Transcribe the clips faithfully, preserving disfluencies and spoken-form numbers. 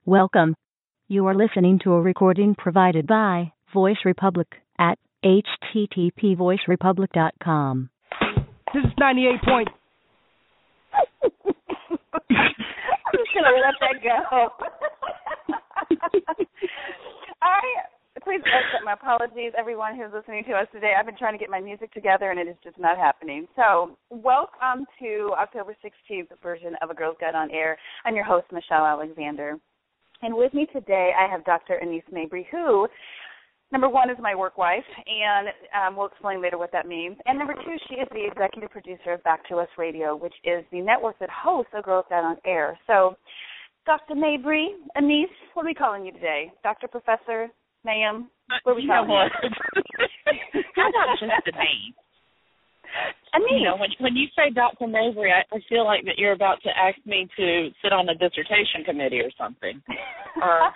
Welcome. You are listening to a recording provided by Voice Republic at h t t p voice republic dot com. This is ninety-eight point. I'm just going to let that go. I Please accept my apologies, everyone who's listening to us today. I've been trying to get my music together, and it is just not happening. So welcome to October sixteenth version of A Girl's Guide on Air. I'm your host, Michelle Alexander. And with me today, I have Doctor Anise Mabry, who, number one, is my work wife, and um, we'll explain later what that means. And number two, she is the executive producer of Back to Us Radio, which is the network that hosts A Girl's Guide on Air. So, Doctor Mabry, Anise, what are we calling you today? Doctor Professor? Ma'am, what are we you calling know you? How about just the name? Anise. You know, when, when you say Doctor Mabry, I, I feel like that you're about to ask me to sit on a dissertation committee or something. Uh,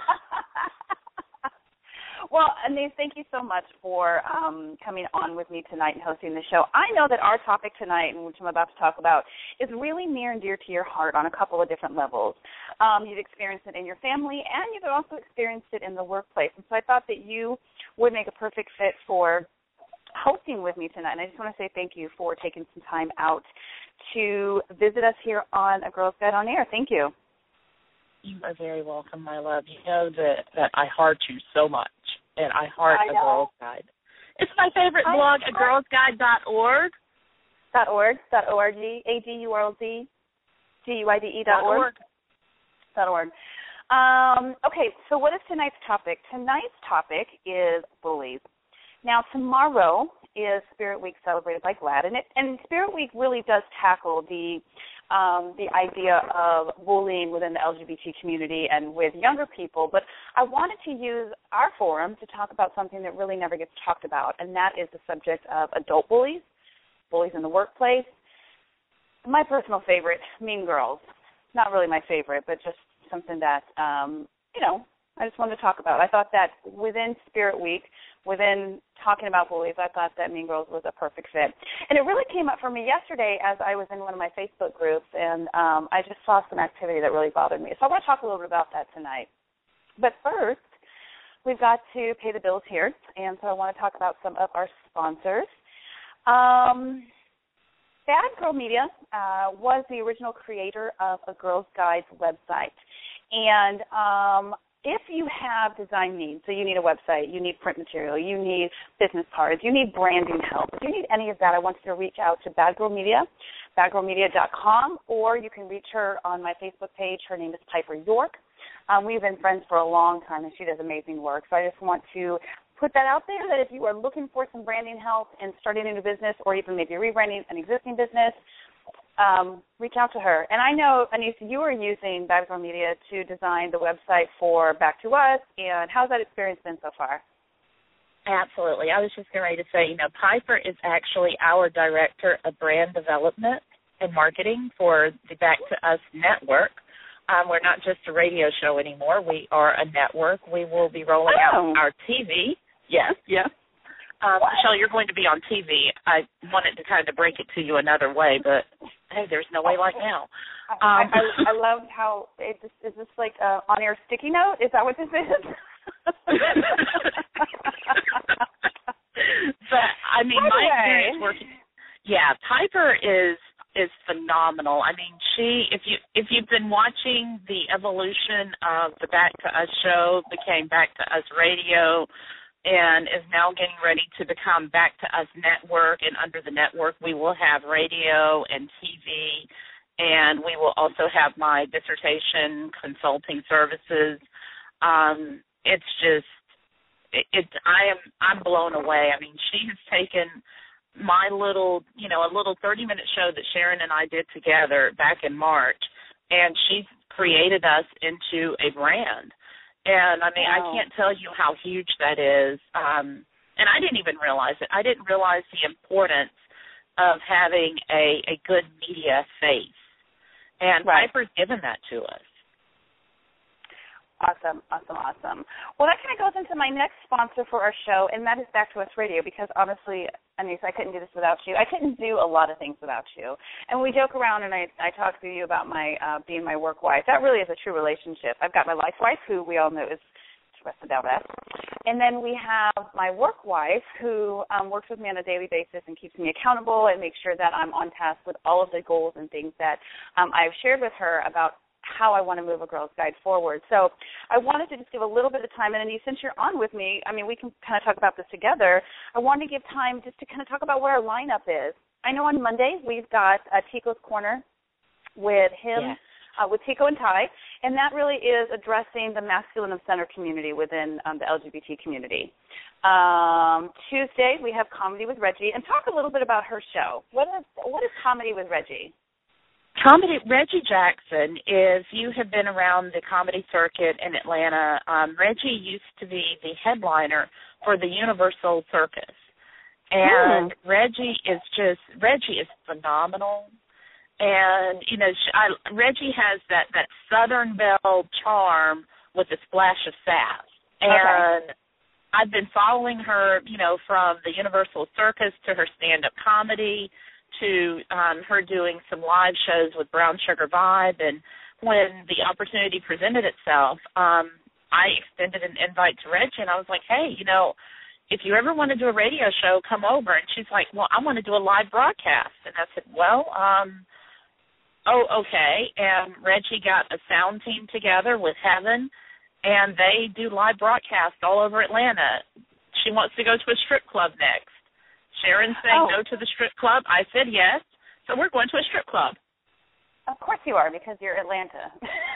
Well, Anise, thank you so much for um, coming on with me tonight and hosting the show. I know that our topic tonight, and which I'm about to talk about, is really near and dear to your heart on a couple of different levels. Um, you've experienced it in your family, and you've also experienced it in the workplace. And so I thought that you would make a perfect fit for hosting with me tonight. And I just want to say thank you for taking some time out to visit us here on A Girl's Guide on Air. Thank you. you are very welcome, my love. You know that, that I heart you so much, and I heart I A know. Girl's Guide. It's my favorite I blog, know. a girls guide dot org. Dot org, dot org, A G U R L Z, G U I D E dot org. Dot org. Um, okay, so what is tonight's topic? Tonight's topic is bullies. Now, tomorrow is Spirit Week celebrated by GLAAD, and, it, and Spirit Week really does tackle the um, the idea of bullying within the L G B T community and with younger people, but I wanted to use our forum to talk about something that really never gets talked about, and that is the subject of adult bullies, bullies in the workplace. My personal favorite, Mean Girls. Not really my favorite, but just something that, um, you know, I just wanted to talk about. I thought that within Spirit Week, within talking about bullies, I thought that Mean Girls was a perfect fit. And it really came up for me yesterday as I was in one of my Facebook groups, and um, I just saw some activity that really bothered me. So I want to talk a little bit about that tonight. But first, we've got to pay the bills here, and so I want to talk about some of our sponsors. Um, Bad Girl Media uh, was the original creator of A Girl's Guide's website. And um, if you have design needs, so you need a website, you need print material, you need business cards, you need branding help, if you need any of that, I want you to reach out to Bad Girl Media, bad girl media dot com, or you can reach her on my Facebook page. Her name is Piper York. Um, we've been friends for a long time, and she does amazing work. So I just want to put that out there that if you are looking for some branding help and starting a new business or even maybe rebranding an existing business, um, reach out to her. And I know, Anise, you are using Bad Girl Media to design the website for Back to Us, and how's that experience been so far? Absolutely. I was just getting ready to say, you know, Piper is actually our director of brand development and marketing for the Back to Us network. Um, we're not just a radio show anymore. We are a network. We will be rolling Oh. out our T V. Yes. Yeah. Um, Michelle, you're going to be on T V. I wanted to kind of break it to you another way, but, hey, there's no way like now. I, Um, I, I love how it just, is this like an on-air sticky note? Is that what this is? But, I mean, my Anyway. experience working, yeah, Piper is is phenomenal. I mean, she, if you if you've been watching the evolution of the Back to Us show, became Back to Us Radio, and is now getting ready to become Back to Us Network, and under the network we will have radio and T V, and we will also have my dissertation consulting services. Um, it's just, it, it. I am, I'm blown away. I mean, she has taken my little, you know, a little thirty-minute show that Sharon and I did together back in March, and she's created us into a brand. And, I mean, Wow. I can't tell you how huge that is. Um, and I didn't even realize it. I didn't realize the importance of having a, a good media face. And Right. Piper's given that to us. Awesome, awesome, awesome. Well, that kind of goes into my next sponsor for our show, and that is Back to Us Radio, because honestly, Anise, I couldn't do this without you. I couldn't do a lot of things without you. And we joke around, and I, I talk to you about my uh, being my work wife. That really is a true relationship. I've got my life wife, who we all know is Teresa Delvez. And then we have my work wife, who um, works with me on a daily basis and keeps me accountable and makes sure that I'm on task with all of the goals and things that um, I've shared with her about how I want to move A Girl's Guide forward. So I wanted to just give a little bit of time, and Anise, since you're on with me, I mean, we can kind of talk about this together. I wanted to give time just to kind of talk about what our lineup is. I know on Monday we've got uh, Tico's Corner with him, yeah. uh, with Tico and Ty, and that really is addressing the masculine of center community within um, the L G B T community. Um, Tuesday we have Comedy with Reggie, and talk a little bit about her show. What is what is Comedy with Reggie? Comedy, Reggie Jackson, if you have been around the comedy circuit in Atlanta, um, Reggie used to be the headliner for the Universal Circus. And mm. Reggie is just, Reggie is phenomenal. And, you know, she, I, Reggie has that, that Southern Belle charm with a splash of sass. And okay. I've been following her, you know, from the Universal Circus to her stand-up comedy, to um, her doing some live shows with Brown Sugar Vibe. And when the opportunity presented itself, um, I extended an invite to Reggie, and I was like, hey, you know, if you ever want to do a radio show, come over. And she's like, well, I want to do a live broadcast. And I said, well, um, oh, okay. And Reggie got a sound team together with Heaven, and they do live broadcasts all over Atlanta. She wants to go to a strip club next. Sharon saying oh. no to the strip club. I said yes. So we're going to a strip club. Of course you are, because you're Atlanta.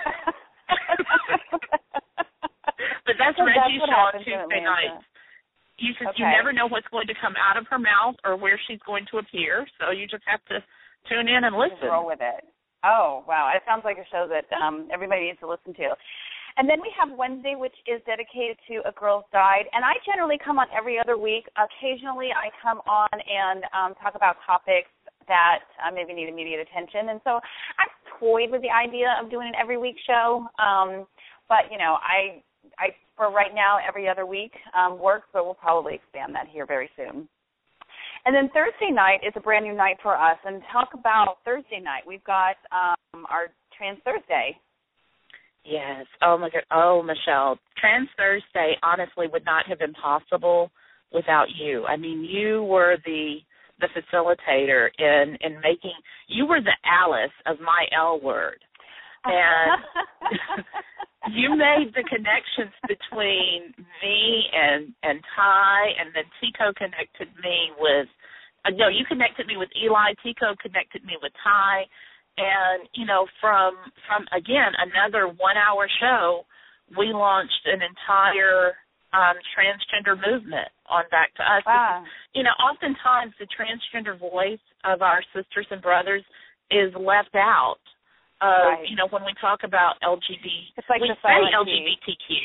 But that's so Reggie's show on Tuesday nights. You just okay. you never know what's going to come out of her mouth or where she's going to appear. So you just have to tune in and listen. Just roll with it. Oh, wow. It sounds like a show that um, everybody needs to listen to. And then we have Wednesday, which is dedicated to A Girl's Guide. And I generally come on every other week. Occasionally I come on and um, talk about topics that uh, maybe need immediate attention. And so I've toyed with the idea of doing an every week show. Um, but, you know, I, I for right now, every other week um, works, but we'll probably expand that here very soon. And then Thursday night is a brand new night for us. And talk about Thursday night. We've got um, our Trans Thursday. Yes. Oh, my God. Oh, Michelle, Trans Thursday honestly would not have been possible without you. I mean, you were the the facilitator in, in making, you were the Alice of my L word. And you made the connections between me and, and Ty, and then Tico connected me with, uh, no, you connected me with Eli. Tico connected me with Ty. And, you know, from, from again, another one-hour show, we launched an entire um, transgender movement on Back to Us. Wow. Because, you know, oftentimes the transgender voice of our sisters and brothers is left out of, right. you know, when we talk about L G B T. It's like we the say silent L G B T Q.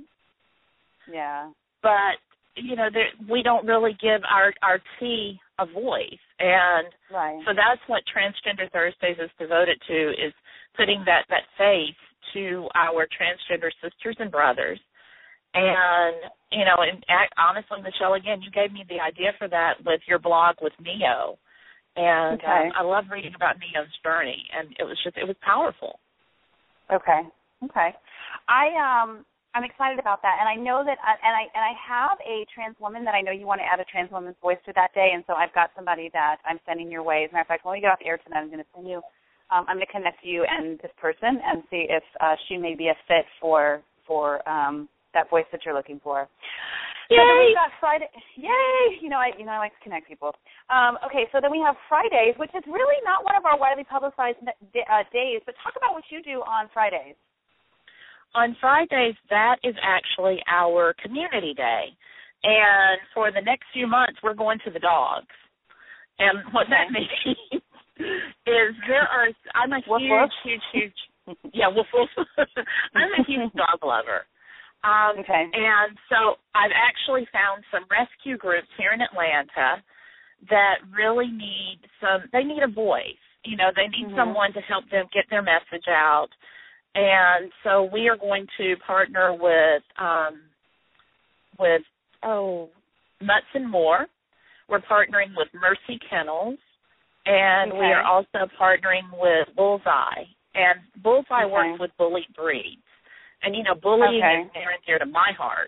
Yeah. But, you know, there, we don't really give our, our T a voice. And right. so that's what Transgender Thursdays is devoted to, is putting that, that face to our transgender sisters and brothers. And, you know, and honestly, Michelle, again, you gave me the idea for that with your blog with Neo. And okay. um, I love reading about Neo's journey, and it was just, it was powerful. Okay. Okay. I, um, I'm excited about that, and I know that, I, and I and I have a trans woman that I know you want to add a trans woman's voice to that day, and so I've got somebody that I'm sending your way. As a matter of fact, when we get off the air tonight, I'm going to send you, um, I'm going to connect you and this person and see if uh, she may be a fit for for um, that voice that you're looking for. Yay! So then we've got Friday. Yay! You know, I you know I like to connect people. Um, okay, so then we have Fridays, which is really not one of our widely publicized uh, days, but talk about what you do on Fridays. On Fridays, that is actually our community day. And for the next few months, we're going to the dogs. And what that means is there are, I'm a woof, huge, woof. huge, huge, yeah, woof, woof. I'm a huge dog lover. Um, okay. And so I've actually found some rescue groups here in Atlanta that really need some, they need a voice. You know, they need mm-hmm. someone to help them get their message out. And so we are going to partner with, um, with oh, Mutts and More. we're partnering with Mercy Kennels, and okay. we are also partnering with Bullseye. And Bullseye okay. works with bullied breeds. And, you know, bullying okay. is near and dear to my heart.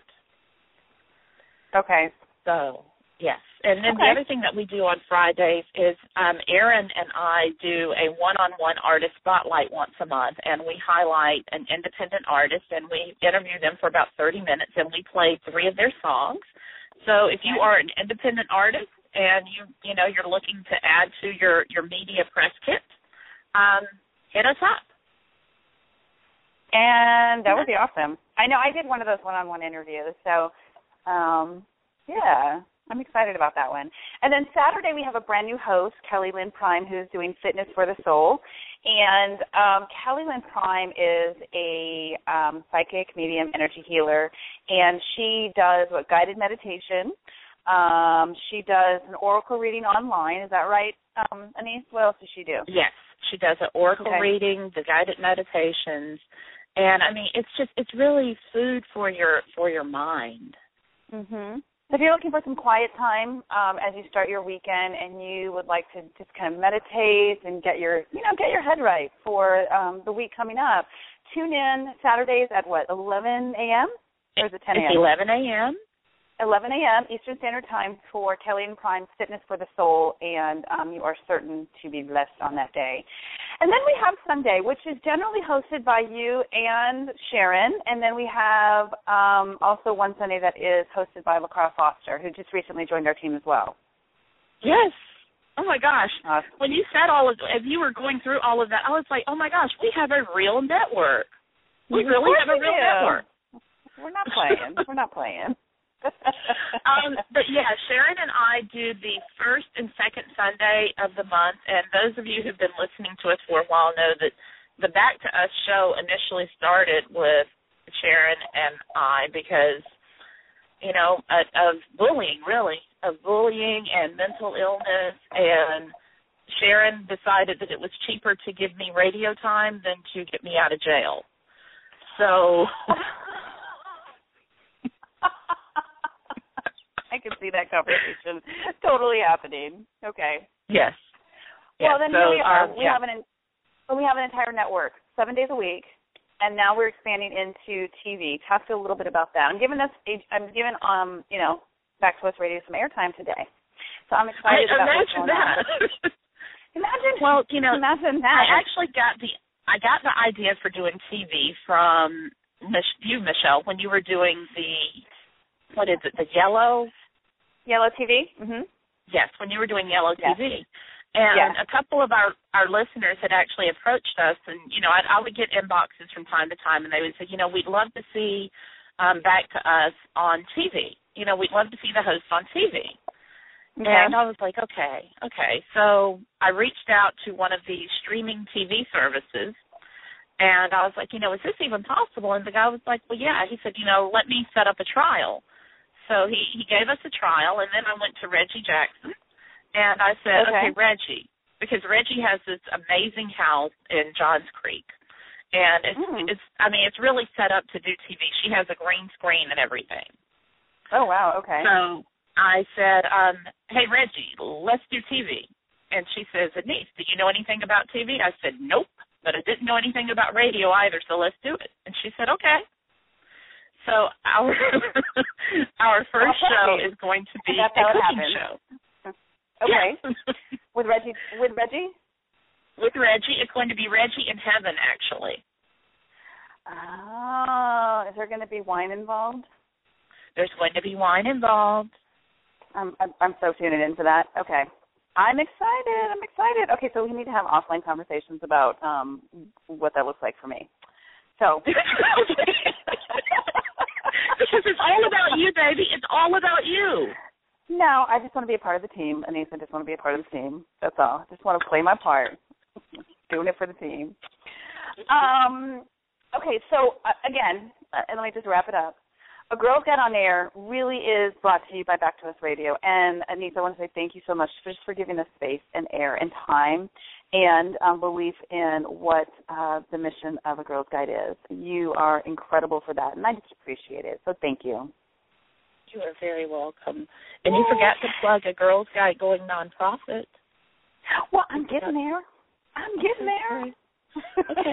Okay. So, yes. And then okay. the other thing that we do on Fridays is um, Erin and I do a one-on-one artist spotlight once a month, and we highlight an independent artist, and we interview them for about thirty minutes, and we play three of their songs. So if you are an independent artist and you you know you're looking to add to your, your media press kit, um, hit us up. And that would be awesome. I know I did one of those one-on-one interviews, so um, yeah, I'm excited about that one. And then Saturday we have a brand new host, Kelly Lynn Prime, who's doing Fitness for the Soul. And um, Kelly Lynn Prime is a um, psychic, medium, energy healer, and she does what guided meditation. Um, she does an oracle reading online. Is that right, um, Anise? What else does she do? Yes, she does an oracle okay. reading, the guided meditations, and I mean it's just it's really food for your for your mind. Mhm. So if you're looking for some quiet time um, as you start your weekend, and you would like to just kind of meditate and get your you know get your head right for um, the week coming up, tune in Saturdays at what eleven a.m. or is it ten a.m.? It's eleven a.m. eleven a.m. Eastern Standard Time for Kelly and Prime's Fitness for the Soul, and um, you are certain to be blessed on that day. And then we have Sunday, which is generally hosted by you and Sharon, and then we have um, also one Sunday that is hosted by LaCroix Foster, who just recently joined our team as well. Yes. Oh, my gosh. Awesome. When you said all of, as you were going through all of that, I was like, oh, my gosh, we have a real network. We really have a real do. network. We're not playing. We're not playing. um, but, yeah, Sharon and I do the first and second Sunday of the month, and those of you who've been listening to us for a while know that the Back to Us show initially started with Sharon and I because, you know, of, of bullying, really, of bullying and mental illness, and Sharon decided that it was cheaper to give me radio time than to get me out of jail. So... I can see that conversation totally happening. Okay. Yes. Well, yes. then so, here we are. Um, we yeah. have an we have an entire network, seven days a week, and now we're expanding into T V. Talk to a little bit about that. I'm giving us I'm giving um you know Back to Us Radio some airtime today, so I'm excited I, about what's imagine going that. on. Imagine. Well, you know, imagine that. I actually got the I got the idea for doing T V from Mich- you, Michelle, when you were doing the what is it, the yellow. Yellow T V? Mm-hmm. Yes, when you were doing Yellow yes. T V. And yes. a couple of our, our listeners had actually approached us, and, you know, I, I would get inboxes from time to time, and they would say, you know, we'd love to see um, Back to Us on T V. You know, we'd love to see the host on T V. Okay. And I was like, okay, okay. So I reached out to one of the streaming T V services, and I was like, you know, is this even possible? And the guy was like, well, yeah. He said, you know, let me set up a trial. So he, he gave us a trial, and then I went to Reggie Jackson, and I said, okay, okay Reggie, because Reggie has this amazing house in Johns Creek, and it's, mm. it's, I mean, it's really set up to do T V. She has a green screen and everything. Oh, wow, okay. So I said, um, hey, Reggie, let's do T V. And she says, Anise, do you know anything about T V? I said, nope, but I didn't know anything about radio either, so let's do it. And she said, okay. So our our first show is going to be a cooking show. Okay. Yeah. with Reggie with Reggie? With Reggie. It's going to be Reggie in heaven, actually. Oh, is there going to be wine involved? There's going to be wine involved. I'm I'm, I'm so tuning in for that. Okay. I'm excited. I'm excited. Okay, so we need to have offline conversations about um, what that looks like for me. So because it's all about you, baby. It's all about you. No, I just want to be a part of the team. Anise, I just want to be a part of the team. That's all. I just want to play my part. Doing it for the team. Um. Okay, so, uh, again, uh, and let me just wrap it up. A Girls Get On Air really is brought to you by Back to Us Radio. And, Anise, I want to say thank you so much for just for giving us space and air and time and um, belief in what uh, the mission of A Girl's Guide is. You are incredible for that, and I just appreciate it. So thank you. You are very welcome. And you forgot to plug a Girls Guide Going nonprofit. Well, I'm getting there. I'm getting there. Okay.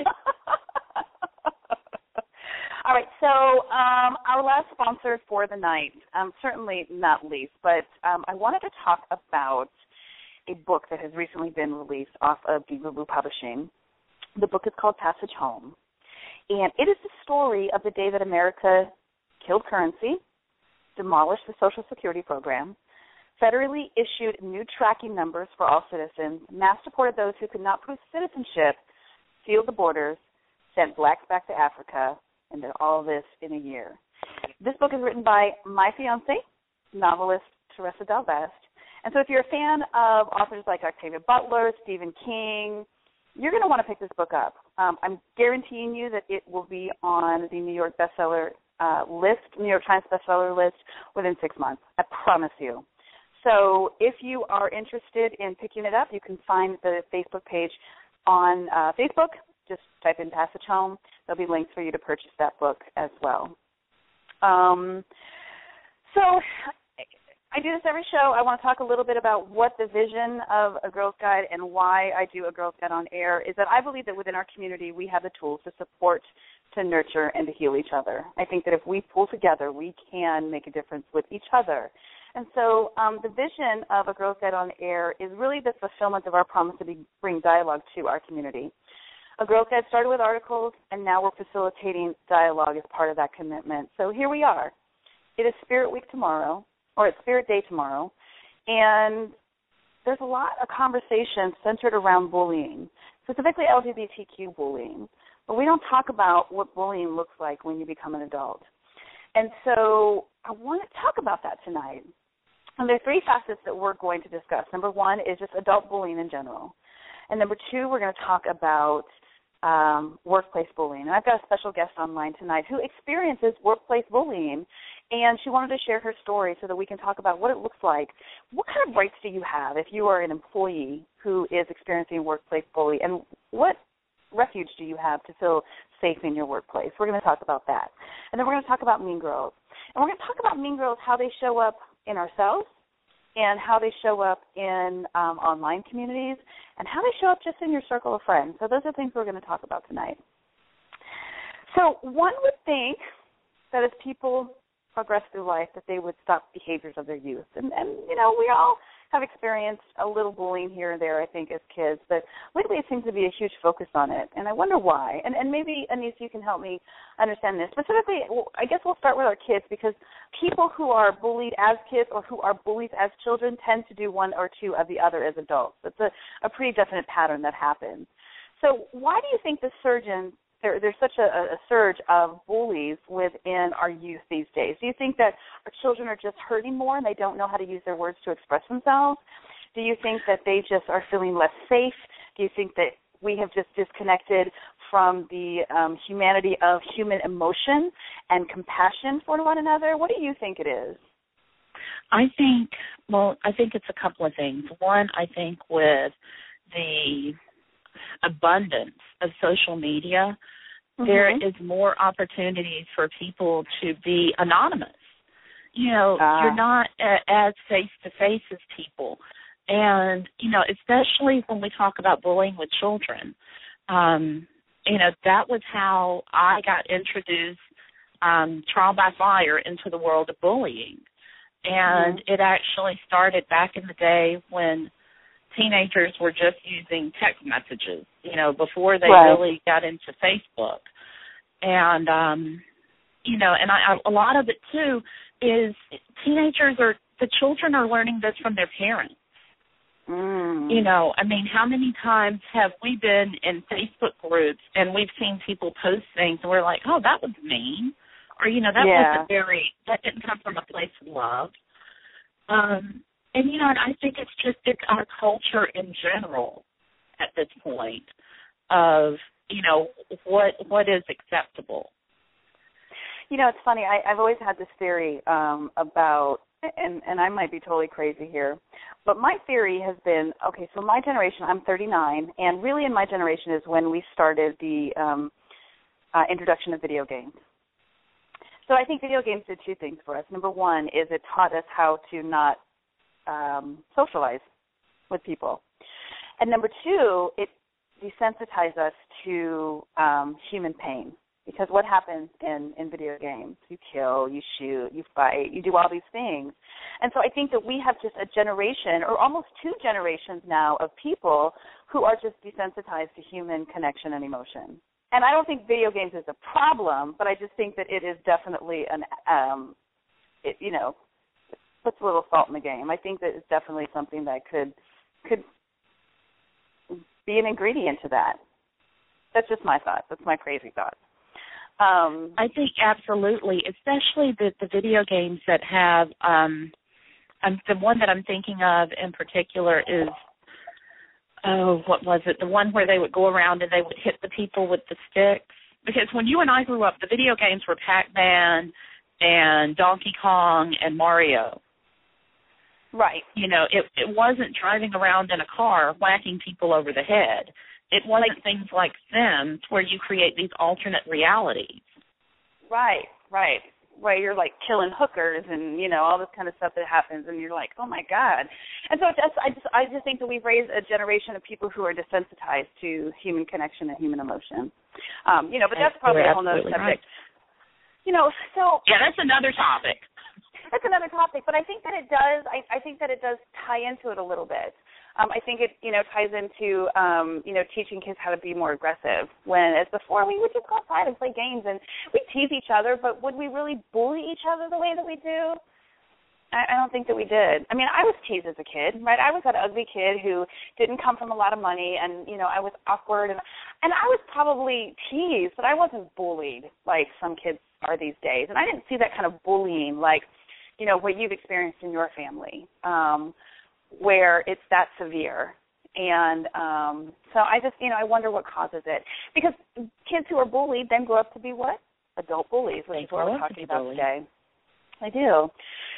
All right, so um, our last sponsor for the night, um, certainly not least, but um, I wanted to talk about a book that has recently been released off of Diva Blue Publishing. The book is called Passage Home, and it is the story of the day that America killed currency, demolished the Social Security program, federally issued new tracking numbers for all citizens, mass-deported those who could not prove citizenship, sealed the borders, sent blacks back to Africa, and did all this in a year. This book is written by my fiancé, novelist Teresa Del Vest. And so if you're a fan of authors like Octavia Butler, Stephen King, you're going to want to pick this book up. Um, I'm guaranteeing you that it will be on the New York bestseller uh, list, New York Times bestseller list within six months. I promise you. So if you are interested in picking it up, you can find the Facebook page on uh, Facebook. Just type in Passage Home. There'll be links for you to purchase that book as well. Um, so I do this every show. I want to talk a little bit about what the vision of A Girl's Guide and why I do A Girl's Guide on air is that I believe that within our community we have the tools to support, to nurture, and to heal each other. I think that if we pull together, we can make a difference with each other. And so um, the vision of A Girl's Guide on air is really the fulfillment of our promise to be, bring dialogue to our community. A Girl's Guide started with articles, and now we're facilitating dialogue as part of that commitment. So here we are. It is Spirit Week tomorrow, or it's Spirit Day tomorrow, and there's a lot of conversation centered around bullying, specifically L G B T Q bullying. But we don't talk about what bullying looks like when you become an adult. And so I want to talk about that tonight. And there are three facets that we're going to discuss. Number one is just adult bullying in general. And number two, we're going to talk about um, workplace bullying. And I've got a special guest online tonight who experiences workplace bullying, and she wanted to share her story so that we can talk about what it looks like. What kind of rights do you have if you are an employee who is experiencing workplace bullying, and what refuge do you have to feel safe in your workplace? We're going to talk about that. And then we're going to talk about mean girls. And we're going to talk about mean girls, how they show up in ourselves, and how they show up in um, online communities, and how they show up just in your circle of friends. So those are things we're going to talk about tonight. So one would think that as people progress through life that they would stop behaviors of their youth. And, and, you know, we all have experienced a little bullying here and there, I think, as kids, but lately it seems to be a huge focus on it, and I wonder why. And, and maybe, Anise, you can help me understand this. Specifically, well, I guess we'll start with our kids, because people who are bullied as kids or who are bullied as children tend to do one or two of the other as adults. It's a, a pretty definite pattern that happens. So why do you think the surge in There, there's such a, a surge of bullies within our youth these days? Do you think that our children are just hurting more and they don't know how to use their words to express themselves? Do you think that they just are feeling less safe? Do you think that we have just disconnected from the um, humanity of human emotion and compassion for one another? What do you think it is? I think, well, I think it's a couple of things. One, I think with the abundance of social media, mm-hmm. there is more opportunities for people to be anonymous. You know, uh. you're not a, as face-to-face as people. And, you know, especially when we talk about bullying with children, um, you know, that was how I got introduced, um, trial by fire, into the world of bullying. And mm-hmm. it actually started back in the day when teenagers were just using text messages, you know, before they right. really got into Facebook. And, um, you know, and I, a lot of it, too, is teenagers are, the children are learning this from their parents. Mm. You know, I mean, how many times have we been in Facebook groups and we've seen people post things and we're like, oh, that was mean. Or, you know, that yeah. wasn't very, that didn't come from a place of love. Um, and, you know, and I think it's just, it's our culture in general at this point of, you know, what what is acceptable. You know, it's funny. I, I've always had this theory um, about, and, and I might be totally crazy here, but my theory has been, okay, so my generation, I'm thirty-nine, and really in my generation is when we started the um, uh, introduction of video games. So I think video games did two things for us. Number one is it taught us how to not um, socialize with people. And number two, it desensitized us to um, human pain. Because what happens in, in video games? You kill, you shoot, you fight, you do all these things. And so I think that we have just a generation, or almost two generations now, of people who are just desensitized to human connection and emotion. And I don't think video games is a problem, but I just think that it is definitely an, um, it, you know, puts a little salt in the game. I think that it's definitely something that could could be an ingredient to that. That's just my thoughts. That's my crazy thoughts. Um, I think absolutely, especially the, the video games that have, um, um, the one that I'm thinking of in particular is, oh, what was it? The one where they would go around and they would hit the people with the sticks. Because when you and I grew up, the video games were Pac-Man and Donkey Kong and Mario. Right. You know, it, it wasn't driving around in a car whacking people over the head. It wasn't like things like Sims where you create these alternate realities. Right, right. Where you're like killing hookers and, you know, all this kind of stuff that happens and you're like, oh my God. And so just, I just I just think that we've raised a generation of people who are desensitized to human connection and human emotion. Um, you know, but that's probably a whole other subject. Right. You know, so yeah, that's another topic. That's another topic, but I think that it does I, I think that it does tie into it a little bit. Um, I think it, you know, ties into, um, you know, teaching kids how to be more aggressive. When, as before, we would just go outside and play games, and we'd tease each other, but would we really bully each other the way that we do? I, I don't think that we did. I mean, I was teased as a kid, right? I was that ugly kid who didn't come from a lot of money, and, you know, I was awkward, and, and I was probably teased, but I wasn't bullied like some kids are these days. And I didn't see that kind of bullying like, you know, what you've experienced in your family. Um where it's that severe. And um, so I just, you know, I wonder what causes it. Because kids who are bullied then grow up to be what? Adult bullies, which is what we're talking about today. I do.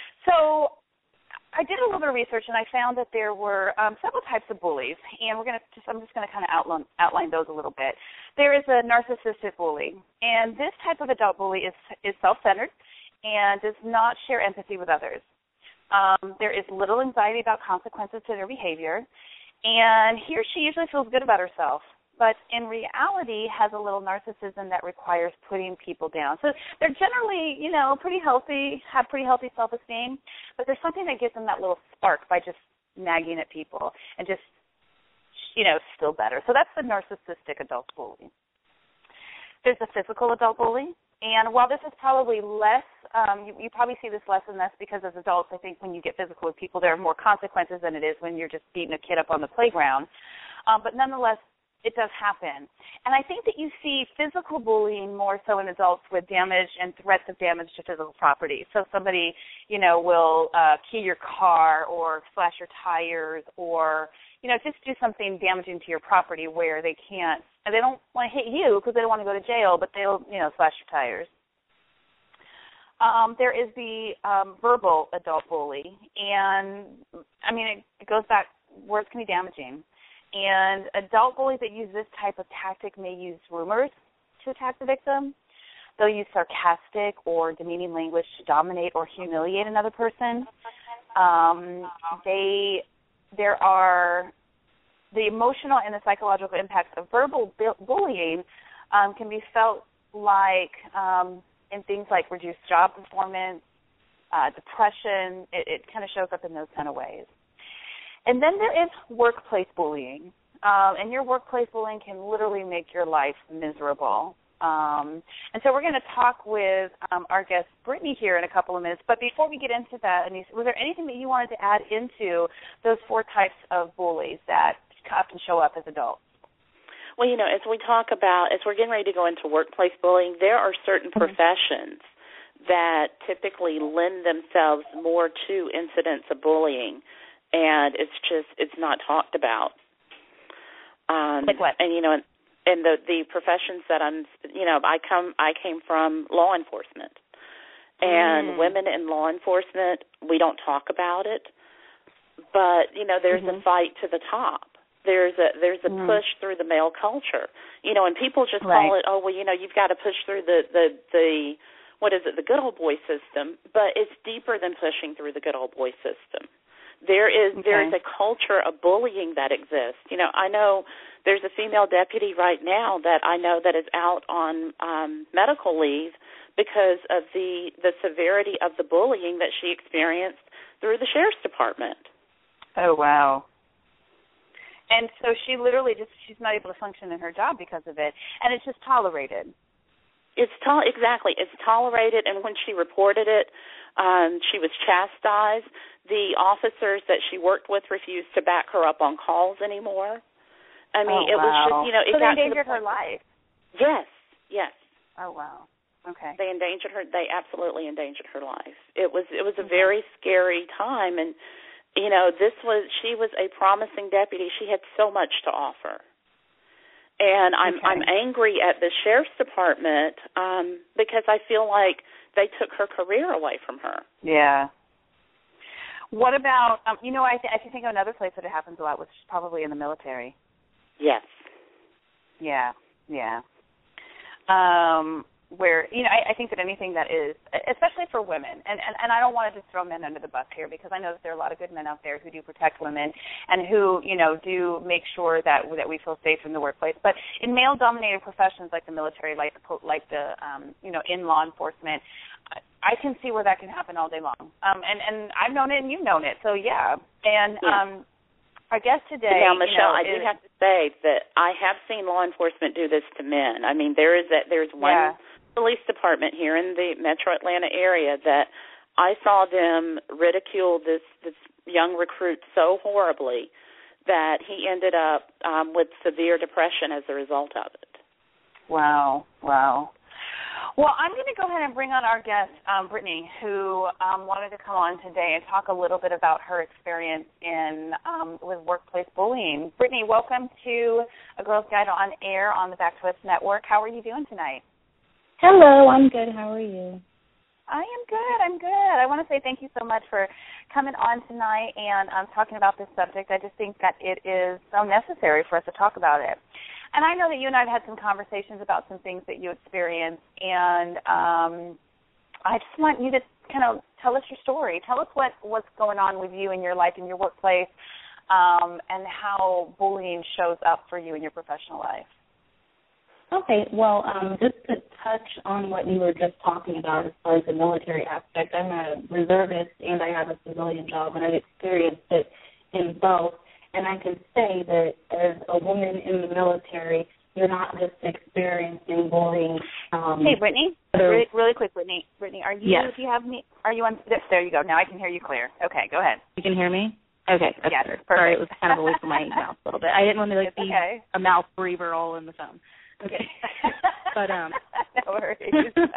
So I did a little bit of research, and I found that there were um, several types of bullies, and we're going to just, I'm just going to kind of outline, outline those a little bit. There is a narcissistic bully, and this type of adult bully is, is self-centered and does not share empathy with others. Um, there is little anxiety about consequences to their behavior, and he or she usually feels good about herself, but in reality has a little narcissism that requires putting people down. So they're generally, you know, pretty healthy, have pretty healthy self-esteem, but there's something that gives them that little spark by just nagging at people and just, you know, still better. So that's the narcissistic adult bully. There's the physical adult bully. And while this is probably less, um, you, you probably see this less and less because as adults, I think when you get physical with people, there are more consequences than it is when you're just beating a kid up on the playground. Um, but nonetheless, it does happen. And I think that you see physical bullying more so in adults with damage and threats of damage to physical property. So somebody, you know, will uh, key your car or slash your tires or, you know, just do something damaging to your property where they can't, and they don't want to hit you because they don't want to go to jail, but they'll, you know, slash your tires. Um, there is the um, verbal adult bully, and, I mean, it, it goes back, words can be damaging. And adult bullies that use this type of tactic may use rumors to attack the victim. They'll use sarcastic or demeaning language to dominate or humiliate another person. Um, they, there are the emotional and the psychological impacts of verbal bu- bullying um, can be felt like um, in things like reduced job performance, uh, depression. It, it kind of shows up in those kind of ways. And then there is workplace bullying, um, and your workplace bullying can literally make your life miserable. Um, and so we're going to talk with um, our guest, Brittany, here in a couple of minutes. But before we get into that, Anise, was there anything that you wanted to add into those four types of bullies that often show up as adults? Well, you know, as we talk about, as we're getting ready to go into workplace bullying, there are certain mm-hmm. professions that typically lend themselves more to incidents of bullying. And it's just, it's not talked about. Um, like what? And, you know, and the, the professions that I'm, you know, I come, I came from law enforcement. And mm. women in law enforcement, we don't talk about it. But, you know, there's mm-hmm. a fight to the top. There's a there's a mm. push through the male culture. You know, and people just right. call it, oh, well, you know, you've got to push through the, the, the what is it, the good old boy system, but it's deeper than pushing through the good old boy system. There is okay. there is a culture of bullying that exists. You know, I know there's a female deputy right now that I know that is out on um, medical leave because of the, the severity of the bullying that she experienced through the sheriff's department. Oh, wow. And so she literally just, she's not able to function in her job because of it, and it's just tolerated. It's to- Exactly. It's tolerated, and when she reported it, um, she was chastised. The officers that she worked with refused to back her up on calls anymore. I mean, oh, it wow. was just, you know, it so got they to the endangered her life. Yes, yes. Oh, wow. Okay. They endangered her. They absolutely endangered her life. It was it was a okay. very scary time, and you know, this was she was a promising deputy. She had so much to offer, and I'm okay. I'm angry at the sheriff's department um, because I feel like they took her career away from her. Yeah. What about um, you know? I th- I can think of another place that it happens a lot, which is probably in the military. Yes. Yeah. Yeah. Um. Where, you know, I, I think that anything that is, especially for women, and, and, and I don't want to just throw men under the bus here because I know that there are a lot of good men out there who do protect women and who, you know, do make sure that that we feel safe in the workplace. But in male-dominated professions like the military, like the, like the um, you know, in law enforcement, I can see where that can happen all day long. Um, and, and I've known it and you've known it, so yeah. And yeah. Um, our guest today, now, Michelle, you know, I is, do have to say that I have seen law enforcement do this to men. I mean, there is that there's one yeah. police department here in the metro Atlanta area that I saw them ridicule this this young recruit so horribly that he ended up um, with severe depression as a result of it. Wow, wow. Well, I'm going to go ahead and bring on our guest, um, Brittany, who um, wanted to come on today and talk a little bit about her experience in um, with workplace bullying. Brittany, welcome to A Girl's Guide on Air on the Back to Us Network. How are you doing tonight? Hello, I'm good. How are you? I am good. I'm good. I want to say thank you so much for coming on tonight and um, talking about this subject. I just think that it is so necessary for us to talk about it. And I know that you and I have had some conversations about some things that you experienced, and um, I just want you to kind of tell us your story. Tell us what, what's going on with you in your life, in your workplace, um, and how bullying shows up for you in your professional life. Okay, well, um, just to touch on what you were just talking about as far as the military aspect, I'm a reservist and I have a civilian job, and I've experienced it in both. And I can say that as a woman in the military, you're not just experiencing bullying. Um, hey, Brittany, really, really quick, Brittany. Brittany, are you? Yes. Do you have me? Are you on? There you go. Now I can hear you clear. Okay, go ahead. You can hear me? Okay, that's yes, better. perfect. Sorry, it was kind of away from my mouth a little bit. I didn't want to like it's be okay. a mouth breather all in the phone. Okay, but um, no worries.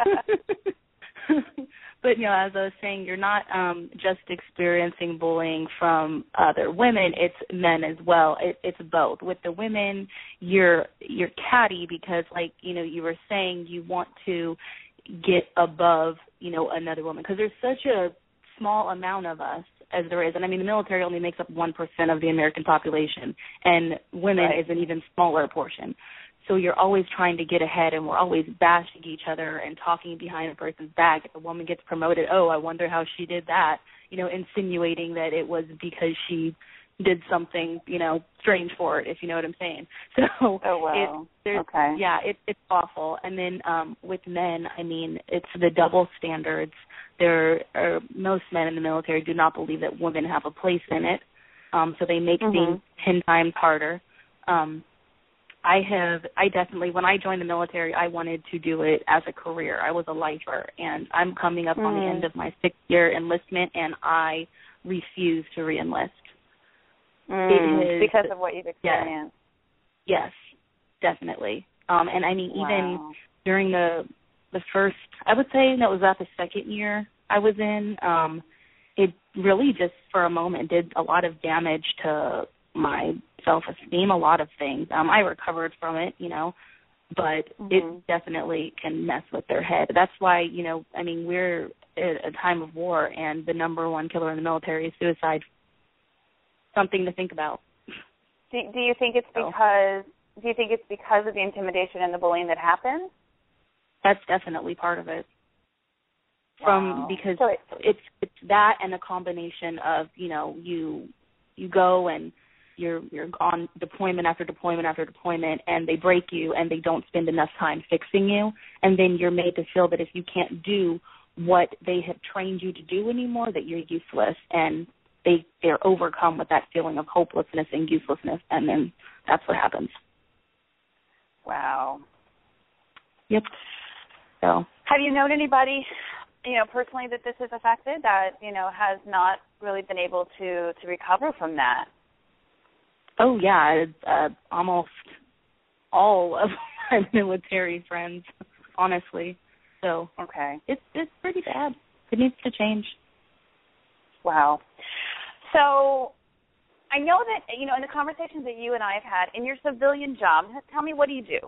But, you know, as I was saying, you're not um, just experiencing bullying from other women. It's men as well. It, it's both. With the women, you're you're catty because, like, you know, you were saying you want to get above, you know, another woman because there's such a small amount of us as there is. And, I mean, the military only makes up one percent of the American population, and women right. is an even smaller portion. So you're always trying to get ahead, and we're always bashing each other and talking behind a person's back. If a woman gets promoted, oh, I wonder how she did that, you know, insinuating that it was because she did something, you know, strange for it, if you know what I'm saying. So, oh, wow. it, okay. yeah, it, it's awful. And then um, with men, I mean, it's the double standards. There are, most men in the military do not believe that women have a place in it, um, so they make mm-hmm. things ten times harder. Um I have, I definitely, when I joined the military, I wanted to do it as a career. I was a lifer, and I'm coming up mm. on the end of my sixth year enlistment, and I refuse to re-enlist. Mm, is, because of what you've experienced. Yes, yes, definitely. Um, and I mean, wow. even during the the first, I would say that was about the second year I was in, um, it really just for a moment did a lot of damage to my self-esteem, a lot of things. Um, I recovered from it, you know, but mm-hmm. it definitely can mess with their head. That's why, you know, I mean, we're at a time of war, and the number one killer in the military is suicide. Something to think about. Do, do you think it's because? Do you think it's because of the intimidation and the bullying that happens? That's definitely part of it. From wow. because so it, it's it's that and a combination of, you know, you you go and you're you're on deployment after deployment after deployment, and they break you and they don't spend enough time fixing you, and then you're made to feel that if you can't do what they have trained you to do anymore, that you're useless, and they they're overcome with that feeling of hopelessness and uselessness, and then that's what happens. Wow. Yep. So have you known anybody, you know, personally that this has affected, that, you know, has not really been able to, to recover from that? Oh, yeah, uh, almost all of my military friends, honestly. So okay, it's it's pretty bad. It needs to change. Wow. So I know that, you know, in the conversations that you and I have had, in your civilian job, tell me, what do you do?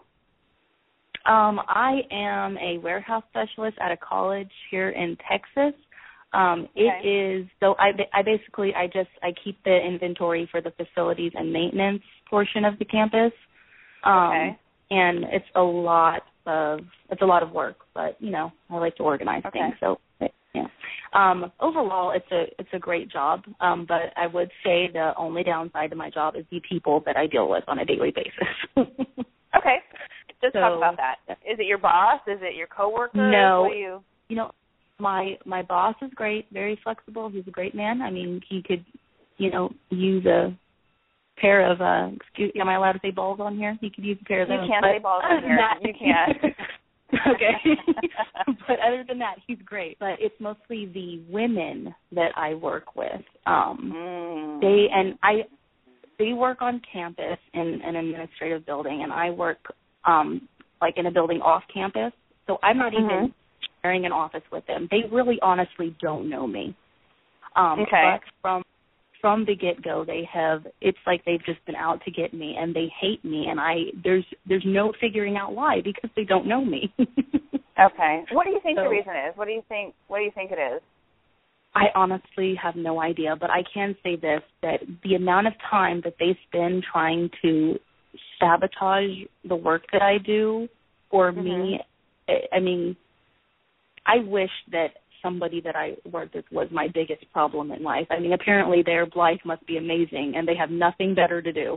Um, I am a warehouse specialist at a college here in Texas. Um, okay. It is, so I, I basically, I just, I keep the inventory for the facilities and maintenance portion of the campus. Um, okay. And it's a lot of, it's a lot of work, but, you know, I like to organize okay. things. So, yeah. Um, overall, it's a, it's a great job. Um, but I would say the only downside to my job is the people that I deal with on a daily basis. Okay. Just so, talk about that. Is it your boss? Is it your coworkers? No. What do you... you know, my my boss is great, very flexible. He's a great man. I mean, he could, you know, use a pair of, uh, excuse, am I allowed to say balls on here? He could use a pair of You those. can't say balls on here. That, you can't. Okay. But other than that, he's great. But it's mostly the women that I work with. Um, mm. They, and I, they work on campus in an administrative building, and I work um, like in a building off campus. So I'm not mm-hmm. even sharing an office with them. They really honestly don't know me. Um, okay. But from from the get-go, they have, it's like they've just been out to get me, and they hate me, and I there's there's no figuring out why, because they don't know me. Okay. What do you think so, the reason is? What do you think? What do you think it is? I honestly have no idea, but I can say this, that the amount of time that they spend trying to sabotage the work that I do, or mm-hmm. me, I mean, I wish that somebody that I worked with was my biggest problem in life. I mean, apparently their life must be amazing, and they have nothing better to do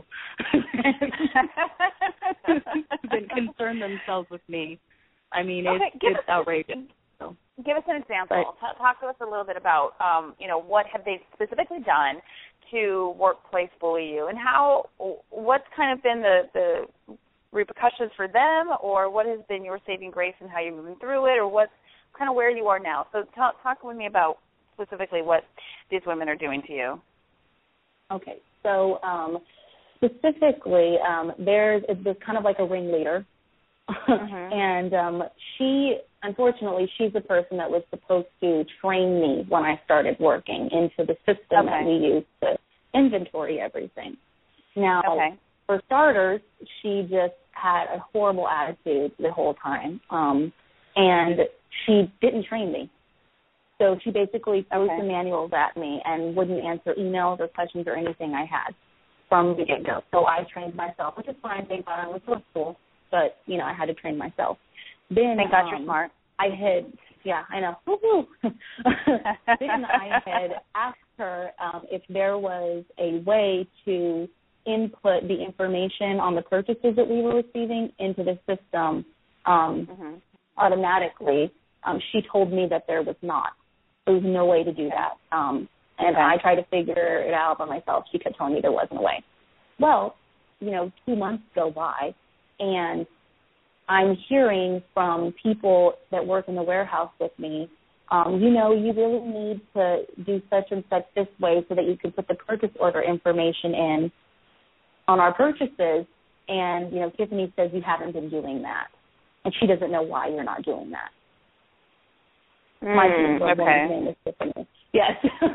than concern themselves with me. I mean, okay, it's, it's us, outrageous. So. Give us an example. But, Talk to us a little bit about, um, you know, what have they specifically done to workplace bully you, and how, what's kind of been the, the repercussions for them, or what has been your saving grace and how you're moving through it, or what's kind of where you are now. So talk, talk with me about specifically what these women are doing to you. Okay. So um, specifically, um, there's, there's kind of like a ringleader. Mm-hmm. And um, she, unfortunately, she's the person that was supposed to train me when I started working into the system okay. that we use to inventory everything. Now, okay. for starters, she just had a horrible attitude the whole time, um, and she didn't train me. So she basically threw okay. some manuals at me and wouldn't answer emails or questions or anything I had from the get-go. So I trained myself, which is fine. Thank God I was so cool. But, you know, I had to train myself. Then, Thank God um, you're smart. I had, yeah, I know. Then I had asked her um, if there was a way to input the information on the purchases that we were receiving into the system um, mm-hmm. automatically. Um, she told me that there was not. There was no way to do that. Um, and okay. I tried to figure it out by myself. She kept telling me there wasn't a way. Well, you know, two months go by, and I'm hearing from people that work in the warehouse with me, um, you know, you really need to do such and such this way so that you can put the purchase order information in on our purchases. And, you know, Tiffany says you haven't been doing that. And she doesn't know why you're not doing that. Mm, My okay. name is Tiffany. Yes.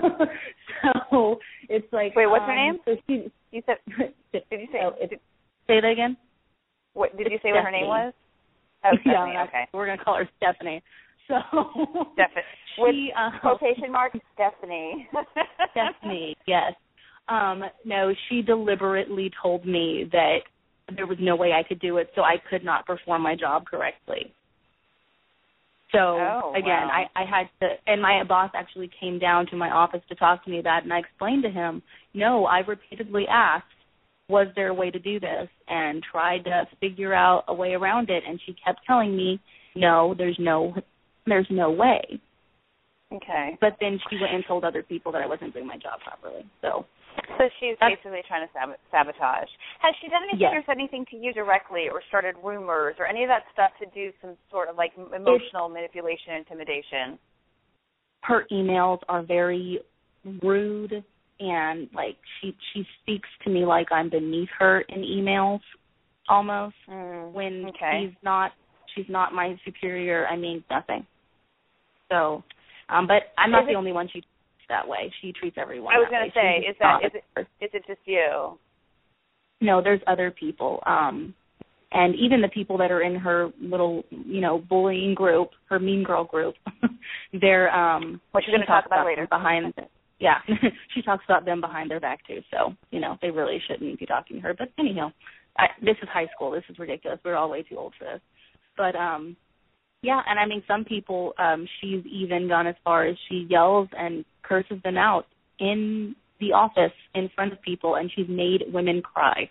So it's like. Wait, what's um, her name? So she, you said, did you say? So did, say that again? What, did it's you say Stephanie. What her name was? Oh, Stephanie, yeah, okay. We're going to call her Stephanie. So Stephanie. With she, um, quotation marks, Stephanie. Stephanie, yes. Um, no, she deliberately told me that there was no way I could do it, so I could not perform my job correctly. So, oh, again, wow. I, I had to, and my boss actually came down to my office to talk to me about it, and I explained to him, no, I repeatedly asked, was there a way to do this, and tried to figure out a way around it, and she kept telling me, no, there's no, there's no way. Okay. But then she went and told other people that I wasn't doing my job properly, so. So she's basically trying to sab- sabotage. Has she done anything yes. or said anything to you directly or started rumors or any of that stuff to do some sort of, like, emotional it's, manipulation, intimidation? Her emails are very rude, and, like, she she speaks to me like I'm beneath her in emails almost mm, when okay. she's not she's not my superior. I mean, nothing. So, um, but I'm not is the it, only one she treats that way. She treats everyone I was going to say, is that is it, is it just you? No, there's other people. Um, and even the people that are in her little, you know, bullying group, her mean girl group, they're um what you're going to talk about, about later. Behind yeah. She talks about them behind their back too. So, you know, they really shouldn't be talking to her. But anyhow, I, this is high school. This is ridiculous. We're all way too old for this. But um yeah, and I mean some people um she's even gone as far as she yells and curses them out in the office in front of people, and she's made women cry.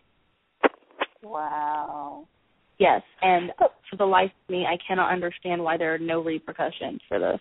Wow. Yes, and for the life of me, I cannot understand why there are no repercussions for this.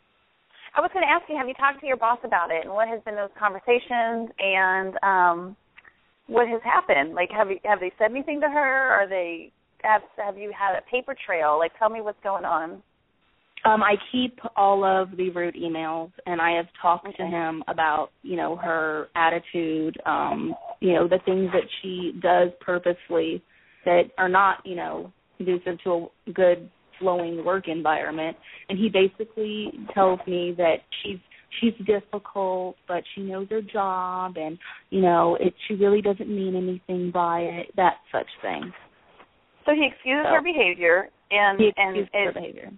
I was going to ask you, have you talked to your boss about it, and what has been those conversations, and um, what has happened? Like, have you, have they said anything to her? Are they have have you had a paper trail? Like, tell me what's going on. Um, I keep all of the rude emails, and I have talked okay. to him about, you know, her attitude, um, you know, the things that she does purposely that are not, you know, conducive to a good flowing work environment. And he basically tells me that she's she's difficult, but she knows her job, and, you know, it she really doesn't mean anything by it, that such thing. So he excuses so, her behavior, and he and excuses it, her behavior.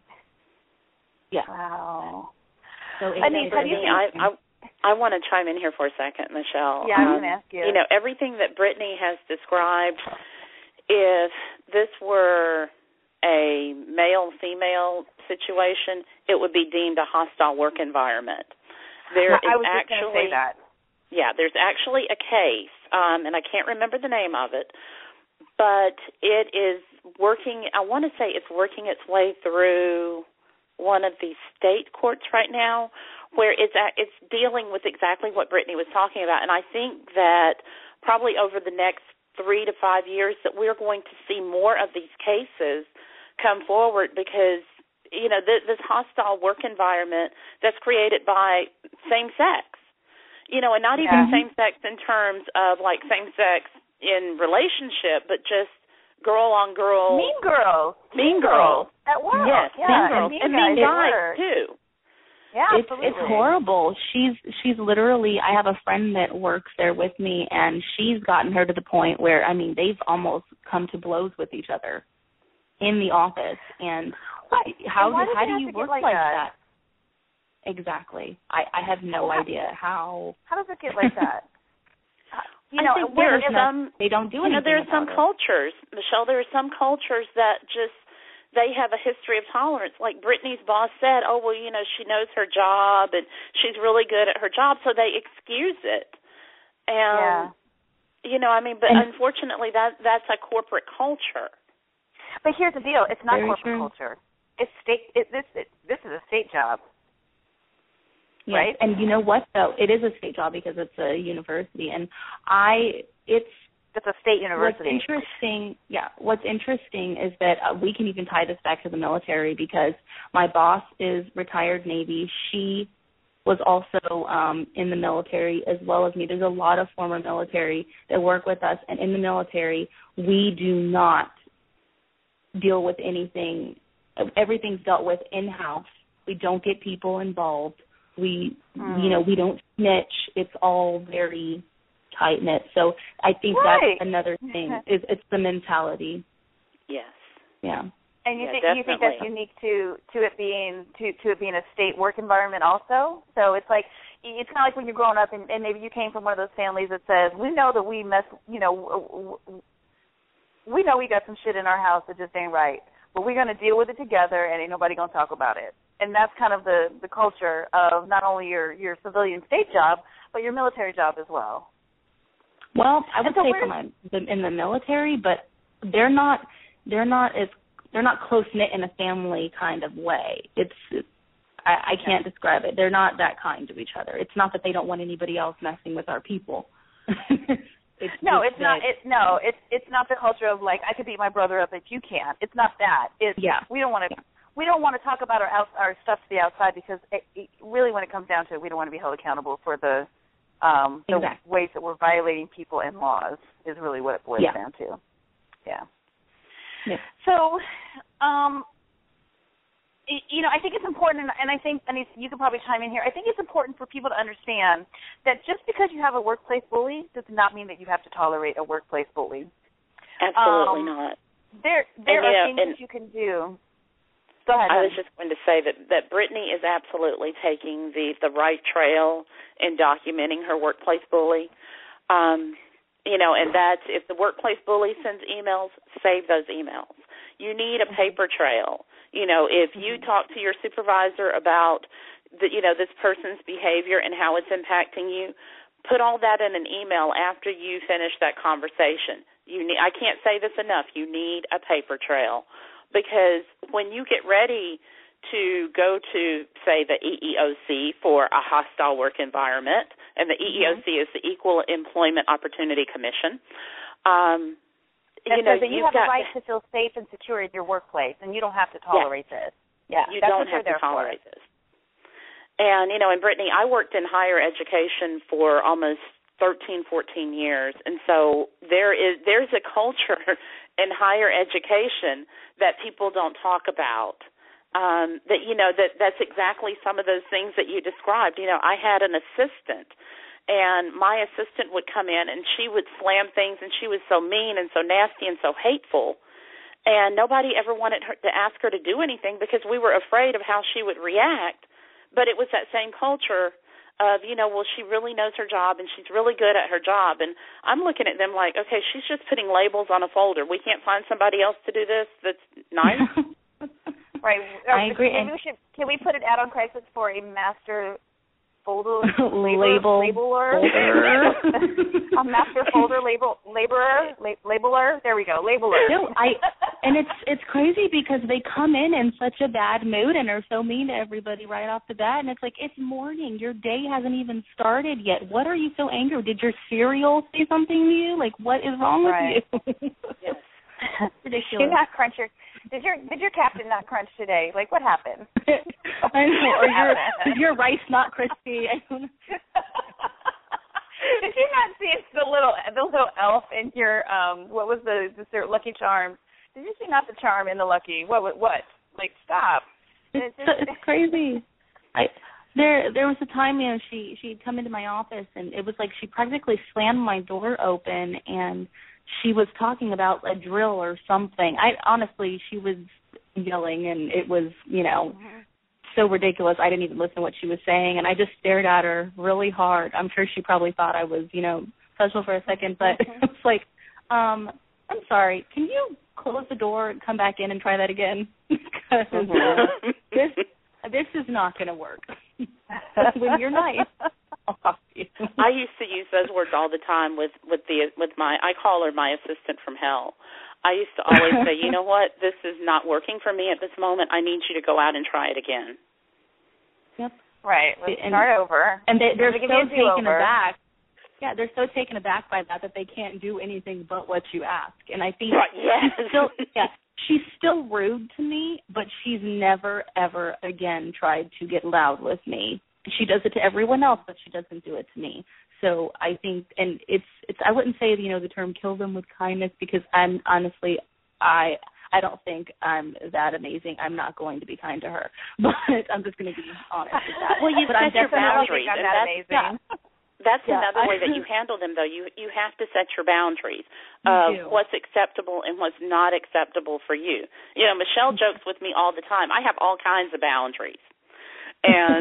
Yeah. Wow. So I mean, have you seen, I, I, I want to chime in here for a second, Michelle. Yeah, I was um, going to ask you. You know, everything that Brittany has described, if this were a male-female situation, it would be deemed a hostile work environment. There is I was actually, just going to say that. Yeah, there's actually a case, um, and I can't remember the name of it, but it is working, I want to say it's working its way through one of the state courts right now, where it's it's dealing with exactly what Brittany was talking about. And I think that probably over the next three to five years that we're going to see more of these cases come forward because, you know, th- this hostile work environment that's created by same sex, you know, and not even yeah. same sex in terms of like same sex in relationship, but just girl on girl. Mean girls. Mean girls. At work. Yes, yeah. mean girls. And and mean mean guys, guys, too. Yeah, it's, absolutely. It's horrible. She's she's literally, I have a friend that works there with me, and she's gotten her to the point where, I mean, they've almost come to blows with each other in the office. And what? how, and do, how do you work like, like that? that? Exactly. I, I have no how, idea how. How does it get like that? You I know, think there are some, they don't do you know, anything there are some about it. cultures, Michelle, there are some cultures that just, they have a history of tolerance. Like Brittany's boss said, oh, well, you know, she knows her job and she's really good at her job, so they excuse it. And, yeah. you know, I mean, but and, unfortunately that that's a corporate culture. But here's the deal. It's not Very corporate true. culture. It's state, it, this, it, this is a state job. Yeah. Right? And you know what, though? It is a state job because it's a university. And I, it's, it's a state university. What's interesting, yeah, what's interesting is that uh, we can even tie this back to the military because my boss is retired Navy. She was also um, in the military as well as me. There's a lot of former military that work with us. And in the military, we do not deal with anything. Everything's dealt with in-house. We don't get people involved. We, mm. you know, we don't snitch. It's all very tight-knit. So I think right. that's another thing. Is it's the mentality. Yes. Yeah. And you yeah, think definitely. you think that's unique to, to it being to, to it being a state work environment also? So it's like it's kind of like when you're growing up and, and maybe you came from one of those families that says we know that we mess, you know, we know we got some shit in our house that just ain't right. but we're going to deal with it together, and ain't nobody going to talk about it. And that's kind of the, the culture of not only your, your civilian state job, but your military job as well. Well, I would so say from a, in the military, but they're not they're not as they're not close knit in a family kind of way. It's, it's I, I can't yeah. describe it. They're not that kind to each other. It's not that they don't want anybody else messing with our people. It's no, it's not. It, no, it's it's not the culture of like I could beat my brother up if you can't. It's not that. It's yeah. we don't want to yeah. we don't want to talk about our out, our stuff to the outside because it, it, really when it comes down to it, we don't want to be held accountable for the um, the exactly. ways that we're violating people and laws. Is really what it boils yeah. down to. Yeah. yeah. So, um, you know, I think it's important, and I think, and you can probably chime in here, I think it's important for people to understand that just because you have a workplace bully does not mean that you have to tolerate a workplace bully. Absolutely um, not. There there and, are you know, things that you can do. Go ahead. I was just going to say that, that Brittany is absolutely taking the, the right trail in documenting her workplace bully. Um, you know, and that's, if the workplace bully sends emails, save those emails. You need a paper trail. You know, if you talk to your supervisor about, the, you know, this person's behavior and how it's impacting you, put all that in an email after you finish that conversation. You need, I can't say this enough, you need a paper trail because when you get ready to go to, say, the E E O C for a hostile work environment, and the E E O C mm-hmm. is the Equal Employment Opportunity Commission, um, That you know, says that you have got, a right to feel safe and secure in your workplace, and you don't have to tolerate yeah. this. Yeah, you that's don't what have to tolerate for. this. And, you know, and Brittany, I worked in higher education for almost thirteen, fourteen years, and so there is there's a culture in higher education that people don't talk about. Um, that, you know, that that's exactly some of those things that you described. You know, I had an assistant, and my assistant would come in, and she would slam things, and she was so mean and so nasty and so hateful. And nobody ever wanted her to ask her to do anything because we were afraid of how she would react. But it was that same culture of, you know, well, she really knows her job, and she's really good at her job. And I'm looking at them like, okay, she's just putting labels on a folder. We can't find somebody else to do this that's nice? Right. I agree. Maybe we should, can we put an ad on Craigslist for a master folder label labeler, a master folder label laborer, la- labeler. There we go, labeler. No, I and it's it's crazy because they come in in such a bad mood and are so mean to everybody right off the bat, and it's like it's morning, your day hasn't even started yet. What are you so angry? Did your cereal say something to you? Like, what is wrong right. with you? Yes. Ridiculous. Did not crunch your did your did your captain not crunch today? Like, what happened? I know. Or your did your rice not crispy? I don't know. Did you not see the little the little elf in your um what was the the Lucky Charm? Did you see not the charm in the Lucky? What what? Like, stop. It's, it's crazy. I there there was a time, you know, she she'd come into my office and it was like she practically slammed my door open and she was talking about a drill or something. I honestly, she was yelling, and it was, you know, mm-hmm. so ridiculous. I didn't even listen to what she was saying, and I just stared at her really hard. I'm sure she probably thought I was, you know, special for a second, but mm-hmm. it was like, um, I'm sorry, can you close the door and come back in and try that again? Because mm-hmm. this this is not going to work. When you're nice, I'll talk to you. I used to use those words all the time with, with the with my I call her my assistant from hell. I used to always say, you know what, this is not working for me at this moment. I need you to go out and try it again. Yep. Right. Let's and, start over. And they, they're so taken over. aback. Yeah, they're so taken aback by that that they can't do anything but what you ask. And I think right, yes. she's still, yeah, she's still rude to me, but she's never, ever again tried to get loud with me. She does it to everyone else, but she doesn't do it to me. So I think, and it's, it's. I wouldn't say, you know, the term "kill them with kindness" because I'm honestly, I, I don't think I'm that amazing. I'm not going to be kind to her, but I'm just going to be honest with that. Well, you but set I'm your boundaries, I'm and that that's, amazing. Yeah. That's yeah, another I, way that you handle them, though. You you have to set your boundaries of what's acceptable and what's not acceptable for you. You know, Michelle jokes with me all the time. I have all kinds of boundaries. And,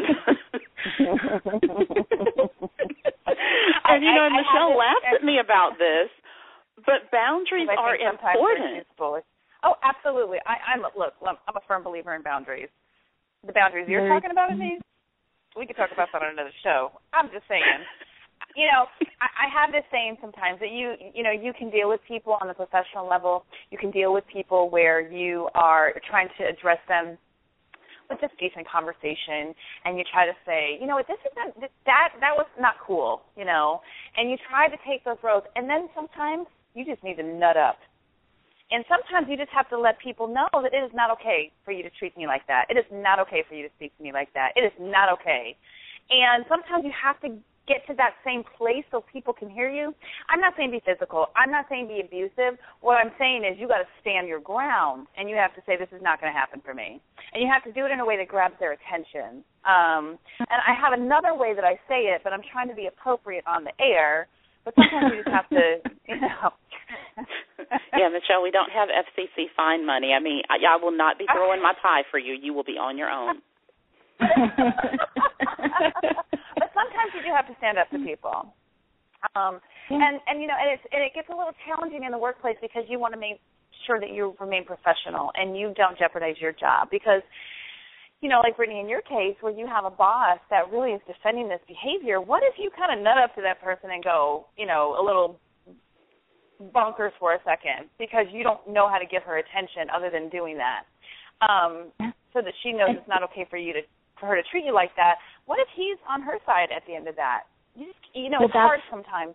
and you know, I, I Michelle laughs this, at me about this, but boundaries are important. Oh, absolutely. absolutely. I, I'm look. I'm a firm believer in boundaries. The boundaries you're Very, talking about, Anise, we could talk about that on another show. I'm just saying. You know, I, I have this saying sometimes that you, you know, you can deal with people on the professional level. You can deal with people where you are trying to address them with just decent conversation, and you try to say, you know what, this isn't that that was not cool, you know, and you try to take those roads, and then sometimes you just need to nut up. And sometimes you just have to let people know that it is not okay for you to treat me like that. It is not okay for you to speak to me like that. It is not okay. And sometimes you have to get to that same place so people can hear you. I'm not saying be physical. I'm not saying be abusive. What I'm saying is you got to stand your ground, and you have to say this is not going to happen for me. And you have to do it in a way that grabs their attention. Um, and I have another way that I say it, but I'm trying to be appropriate on the air. But sometimes you just have to, you know. Yeah, Michelle, we don't have F C C fine money. I mean, I, I will not be throwing my pie for you. You will be on your own. But sometimes you do have to stand up to people. Um, and, and, you know, and, it's, and it gets a little challenging in the workplace because you want to make sure that you remain professional and you don't jeopardize your job because, you know, like Brittany, in your case, where you have a boss that really is defending this behavior, what if you kind of nut up to that person and go, you know, a little bonkers for a second because you don't know how to get her attention other than doing that, um, so that she knows it's not okay for you to for her to treat you like that. What if he's on her side at the end of that? You just, you know, it's hard sometimes.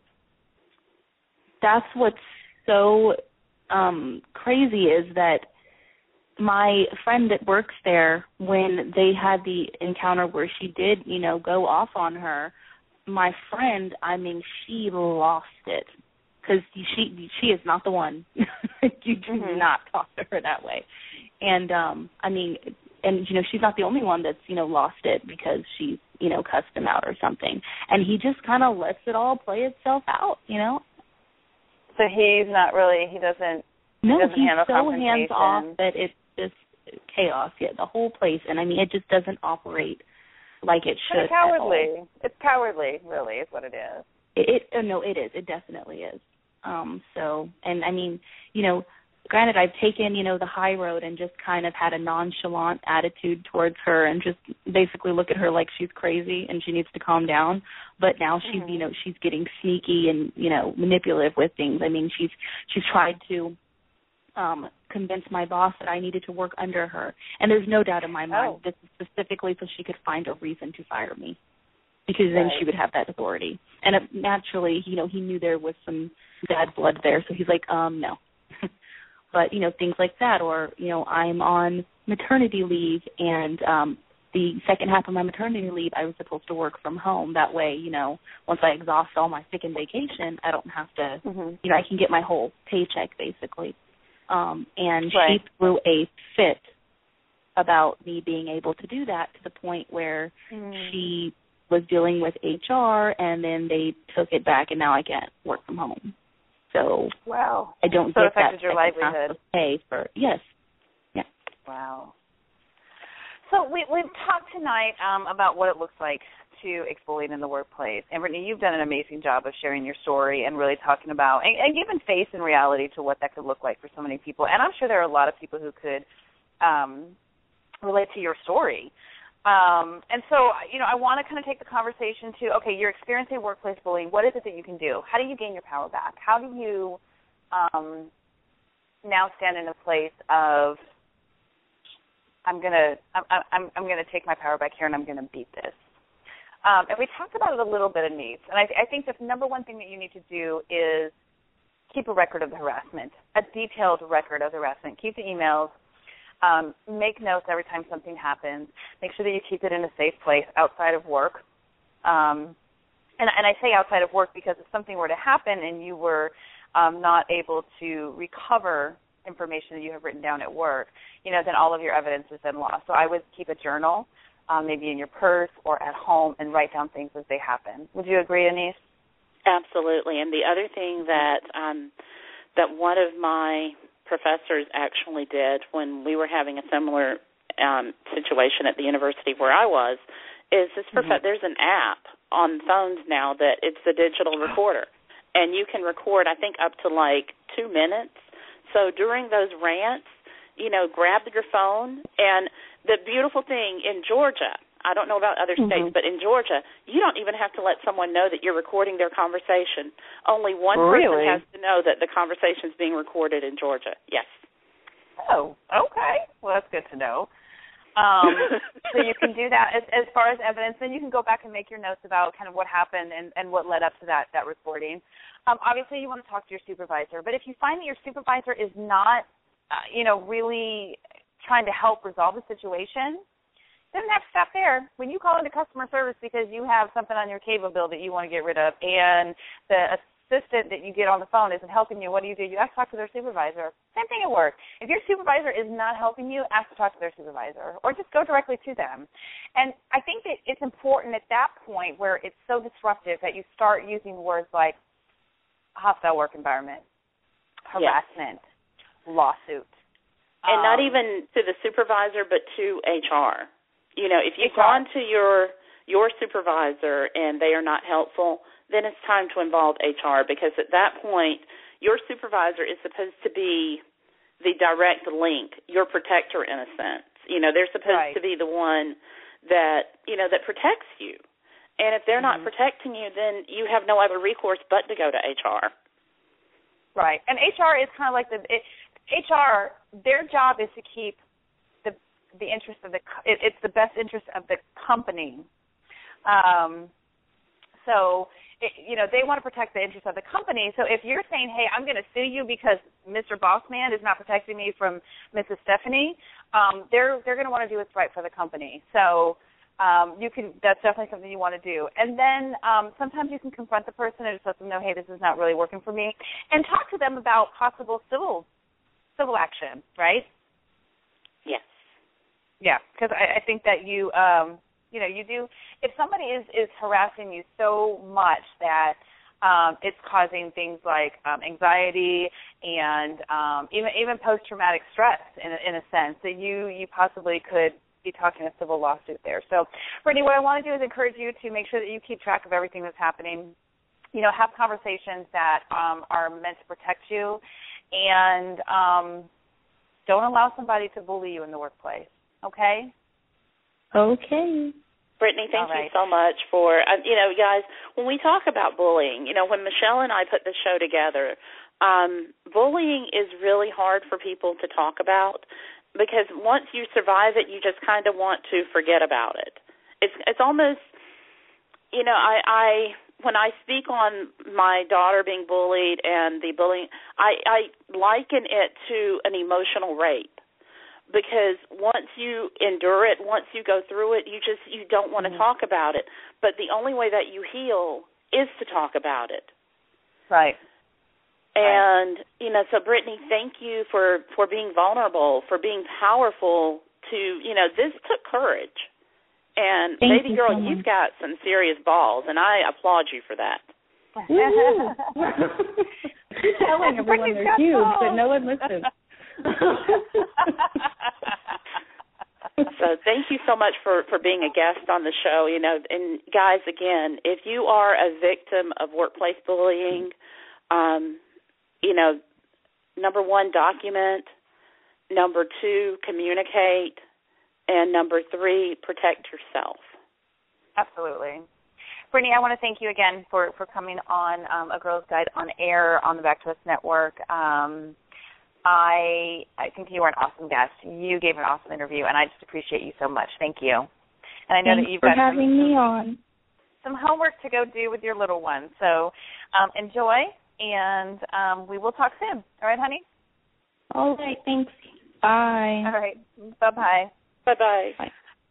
That's what's so um, crazy is that my friend that works there, when they had the encounter where she did, you know, go off on her, my friend, I mean, she lost it because she she is not the one. You do mm-hmm. not talk to her that way. And, um, I mean, and, you know, she's not the only one that's, you know, lost it because she, you know, cussed him out or something. And he just kind of lets it all play itself out, you know. So he's not really, he doesn't, no, he doesn't he's handle so hands off that it's just chaos. Yeah, the whole place. And, I mean, it just doesn't operate like it should. It's cowardly. It's cowardly, really, is what it is. It, it no, it is. It definitely is. Um, so, and I mean, you know, granted, I've taken, you know, the high road and just kind of had a nonchalant attitude towards her and just basically look at her like she's crazy and she needs to calm down. But now she's, mm-hmm. you know, she's getting sneaky and, you know, manipulative with things. I mean, she's she's tried to um, convince my boss that I needed to work under her. And there's no doubt in my mind oh. this is specifically so she could find a reason to fire me because then right. she would have that authority. And it, naturally, you know, he knew there was some bad blood there, so he's like, um, no. But, you know, things like that, or, you know, I'm on maternity leave, and um, the second half of my maternity leave, I was supposed to work from home. That way, you know, once I exhaust all my sick and vacation, I don't have to, mm-hmm. you know, I can get my whole paycheck, basically. Um, and right. she threw a fit about me being able to do that to the point where mm. she was dealing with H R, and then they took it back, and now I can't work from home. So wow. I don't so get it affected that your livelihood. Pay for yes, yeah. Wow. So we we've talked tonight um, about what it looks like to exploit in the workplace, and Brittany, you've done an amazing job of sharing your story and really talking about and, and giving face and reality to what that could look like for so many people. And I'm sure there are a lot of people who could um, relate to your story. Um, and so, you know, I want to kind of take the conversation to, okay, you're experiencing workplace bullying. What is it that you can do? How do you gain your power back? How do you um, now stand in a place of, I'm gonna, I'm, I'm, I'm gonna take my power back here and I'm gonna beat this. Um, and we talked about it a little bit, Anise. And I, th- I think the number one thing that you need to do is keep a record of the harassment, a detailed record of the harassment. Keep the emails. Um, make notes every time something happens. Make sure that you keep it in a safe place outside of work. Um, and, and I say outside of work because if something were to happen and you were um, not able to recover information that you have written down at work, you know, then all of your evidence is then lost. So I would keep a journal, um, maybe in your purse or at home, and write down things as they happen. Would you agree, Anise? Absolutely. And the other thing that um, that one of my professors actually did when we were having a similar um, situation at the university where I was is this prof- mm-hmm. there's an app on phones now that it's a digital recorder, and you can record, I think, up to like two minutes. So during those rants, you know, grab your phone. And the beautiful thing in Georgia, I don't know about other states, mm-hmm. but in Georgia, you don't even have to let someone know that you're recording their conversation. Only one really? person has to know that the conversation is being recorded in Georgia. Yes. Oh, okay. Well, that's good to know. Um, so you can do that. As, as far as evidence, then you can go back and make your notes about kind of what happened and, and what led up to that, that recording. Um, obviously, you want to talk to your supervisor. But if you find that your supervisor is not, uh, you know, really trying to help resolve the situation, doesn't have to stop there. When you call into customer service because you have something on your cable bill that you want to get rid of and the assistant that you get on the phone isn't helping you, what do you do? You ask to talk to their supervisor. Same thing at work. If your supervisor is not helping you, ask to talk to their supervisor or just go directly to them. And I think that it's important at that point where it's so disruptive that you start using words like hostile work environment, harassment, yes. lawsuit. And um, not even to the supervisor but to H R. You know, if you've H R. gone to your your supervisor and they are not helpful, then it's time to involve H R because at that point, your supervisor is supposed to be the direct link, your protector in a sense. You know, they're supposed right. to be the one that, you know, that protects you. And if they're mm-hmm. not protecting you, then you have no other recourse but to go to H R. Right. And H R is kind of like the it, H R, their job is to keep the the interest of the it, it's the best interest of the company. Um, so It, you know, they want to protect the interest of the company. So if you're saying, hey, I'm going to sue you because Mister Bossman is not protecting me from Missus Stephanie, um, they're they're going to want to do what's right for the company. So um, you can that's definitely something you want to do. And then um, sometimes you can confront the person and just let them know, hey, this is not really working for me, and talk to them about possible civil civil action, right? Yes. Yeah, because I, I think that you um, – You know, you do, if somebody is, is harassing you so much that um, it's causing things like um, anxiety and um, even even post-traumatic stress in a, in a sense, that you, you possibly could be talking a civil lawsuit there. So, Brittany, what I want to do is encourage you to make sure that you keep track of everything that's happening. You know, have conversations that um, are meant to protect you, and um, don't allow somebody to bully you in the workplace, okay? Okay. Brittany, thank right. you so much for, uh, you know, guys, when we talk about bullying, you know, when Michelle and I put the show together, um, bullying is really hard for people to talk about because once you survive it, you just kind of want to forget about it. It's it's almost, you know, I, I when I speak on my daughter being bullied and the bullying, I, I liken it to an emotional rape. Because once you endure it, once you go through it, you just you don't want to mm-hmm. talk about it. But the only way that you heal is to talk about it. Right. And, right. you know, so Brittany, thank you for, for being vulnerable, for being powerful to, you know, this took courage. And, thank baby you girl, so you've got some serious balls, and I applaud you for that. Keep telling everyone they're huge, balls. But no one listens. So thank you so much for, for being a guest on the show. You know, and guys, again, if you are a victim of workplace bullying, um, you know, number one, document. Number two, communicate. And number three, protect yourself. Absolutely. Brittany, I want to thank you again for, for coming on um, A Girl's Guide on Air on the Back to Us Network. Um, I I think you were an awesome guest. You gave an awesome interview, and I just appreciate you so much. Thank you. And I know Thanks that you've for got having some, me on. Some homework to go do with your little one. So um, enjoy, and um, we will talk soon. All right, honey? All right, thanks. Bye. All right. Bye-bye. Bye-bye. Bye.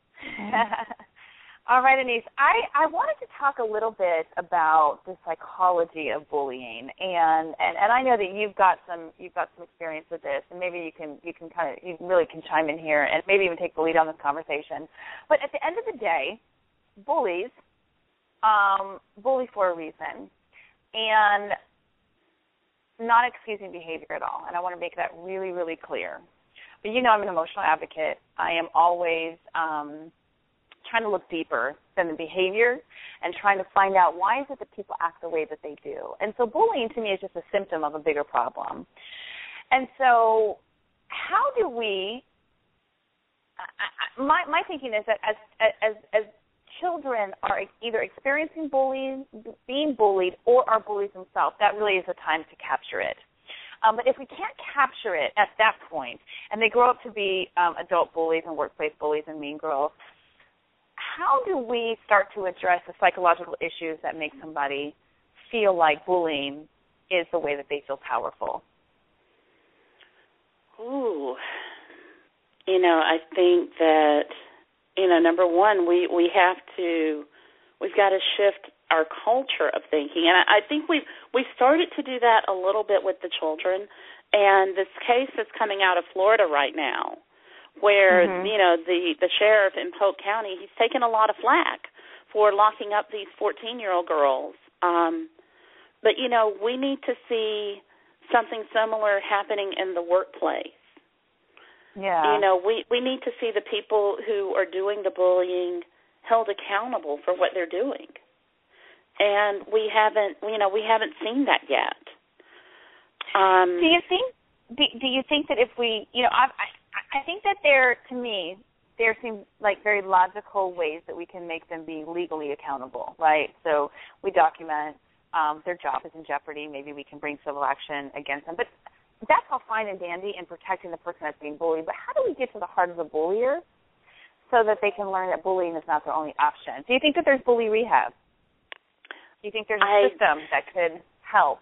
All right, Anise, I, I wanted to talk a little bit about the psychology of bullying, and, and, and I know that you've got some you've got some experience with this, and maybe you can you can kind of you really can chime in here and maybe even take the lead on this conversation. But at the end of the day, bullies um, bully for a reason, and not excusing behavior at all. And I want to make that really really clear. But you know, I'm an emotional advocate. I am always um, trying to look deeper than the behavior and trying to find out why is it that people act the way that they do. And so bullying to me is just a symptom of a bigger problem. And so how do we? I, I, my my thinking is that as as as children are either experiencing bullying, being bullied, or are bullies themselves, that really is a time to capture it. Um, but if we can't capture it at that point, and they grow up to be um, adult bullies and workplace bullies and mean girls, how do we start to address the psychological issues that make somebody feel like bullying is the way that they feel powerful? Ooh, you know, I think that, you know, number one, we, we have to, we've got to shift our culture of thinking. And I, I think we've, we've started to do that a little bit with the children. And this case that's coming out of Florida right now, where, mm-hmm. you know, the, the sheriff in Polk County, he's taken a lot of flack for locking up these fourteen-year-old girls. Um, but, you know, we need to see something similar happening in the workplace. Yeah. You know, we, we need to see the people who are doing the bullying held accountable for what they're doing. And we haven't, you know, we haven't seen that yet. Um, do you think? Do, do you think that if we, you know, I, I, I think that there, to me, there seem like very logical ways that we can make them be legally accountable, right? So we document um, their job is in jeopardy. Maybe we can bring civil action against them. But that's all fine and dandy in protecting the person that's being bullied. But how do we get to the heart of the bullier so that they can learn that bullying is not their only option? Do you think that there's bully rehab? Do you think there's a I, system that could help?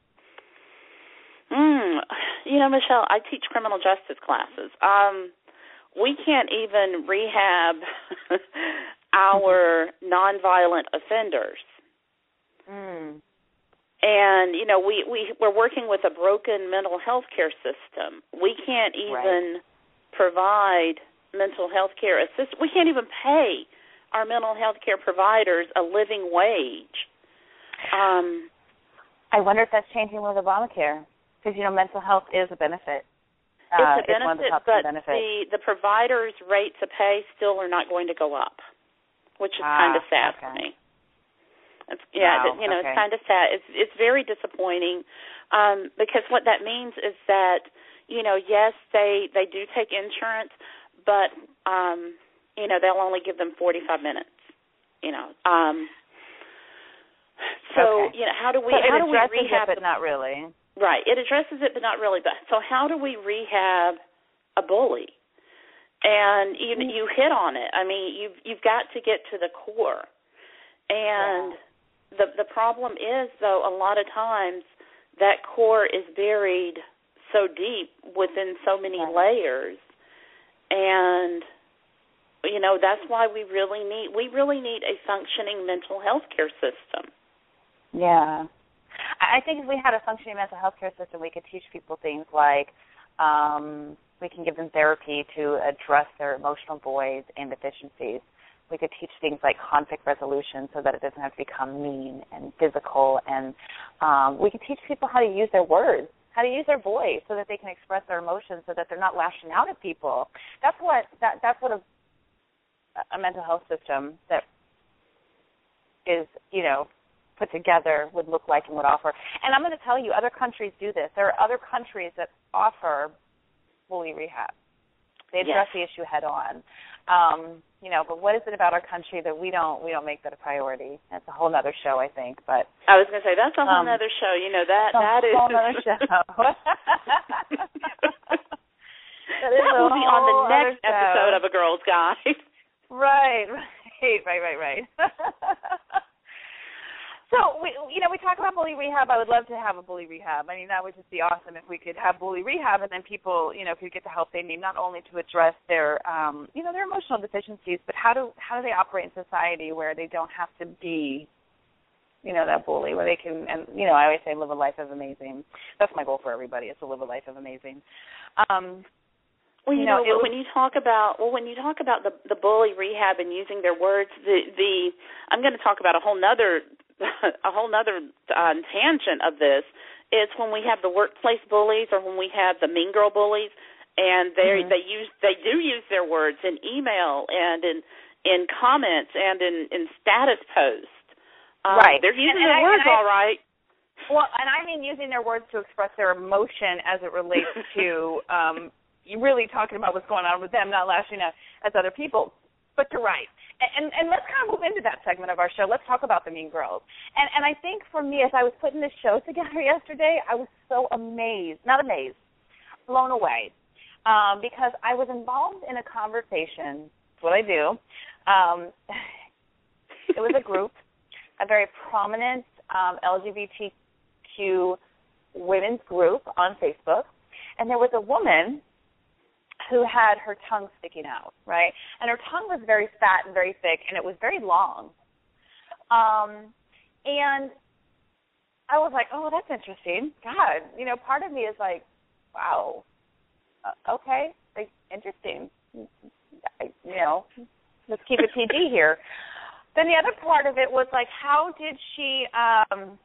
Mm, you know, Michelle, I teach criminal justice classes. Um, we can't even rehab our nonviolent offenders. Mm. And, you know, we, we, we're working with a broken mental health care system. We can't even right. provide mental health care assistance. We can't even pay our mental health care providers a living wage. Um, I wonder if that's changing with Obamacare, because, you know, mental health is a benefit. It's uh, a benefit, it's but benefits. the, the providers' rates of pay still are not going to go up, which is ah, kind of sad okay. for me. It's, yeah, wow, you know, okay. it's kind of sad. It's it's very disappointing um, because what that means is that, you know, yes, they, they do take insurance, but, um, you know, they'll only give them forty-five minutes, you know. Um, so, okay. you know, how do we, so how do we rehab rehab it, but not really. Right. It addresses it, but not really. But so how do we rehab a bully? And you you hit on it. I mean, you've you've got to get to the core. And yeah. the the problem is, though, a lot of times that core is buried so deep within so many right. layers. And you know, that's why we really need we really need a functioning mental health care system. Yeah. I think if we had a functioning mental health care system, we could teach people things like um, we can give them therapy to address their emotional voids and deficiencies. We could teach things like conflict resolution so that it doesn't have to become mean and physical. And um, we can teach people how to use their words, how to use their voice so that they can express their emotions so that they're not lashing out at people. That's what that, that's what a, a mental health system that is, you know, put together would look like and would offer. And I'm going to tell you, other countries do this. There are other countries that offer bully rehab. They address yes. the issue head on. Um, you know, but what is it about our country that we don't we don't make that a priority? That's a whole other show, I think. But I was going to say that's a whole um, other show. You know that a that is whole other show. that is that will be on the next show. episode of A Girl's Guide. Right, right, right, right, right. So, we, you know, we talk about bully rehab. I would love to have a bully rehab. I mean, that would just be awesome if we could have bully rehab and then people, you know, could get the help they need, not only to address their, um, you know, their emotional deficiencies, but how do how do they operate in society where they don't have to be, you know, that bully, where they can, and, you know, I always say live a life of amazing. That's my goal for everybody, is to live a life of amazing. Um, Well, you, you know, know when you talk about well, when you talk about the the bully rehab and using their words, the the I'm going to talk about a whole nother a whole nother uh, tangent of this is when we have the workplace bullies or when we have the mean girl bullies, and they mm-hmm. they use they do use their words in email and in in comments and in, in status posts. Um, right, they're using and, and their I, words I, all right. Well, and I mean using their words to express their emotion as it relates to um, really talking about what's going on with them, not lashing out as other people. But you're right. And, and and let's kind of move into that segment of our show. Let's talk about the Mean Girls. And and I think for me, as I was putting this show together yesterday, I was so amazed, not amazed, blown away, um, because I was involved in a conversation. That's what I do. Um, it was a group, a very prominent um, L G B T Q women's group on Facebook, and there was a woman who had her tongue sticking out, right? And her tongue was very fat and very thick, and it was very long. Um, and I was like, oh, that's interesting. God, you know, part of me is like, wow, uh, okay, like, interesting. I, you know, let's keep it P G here. Then the other part of it was like, how did she, um,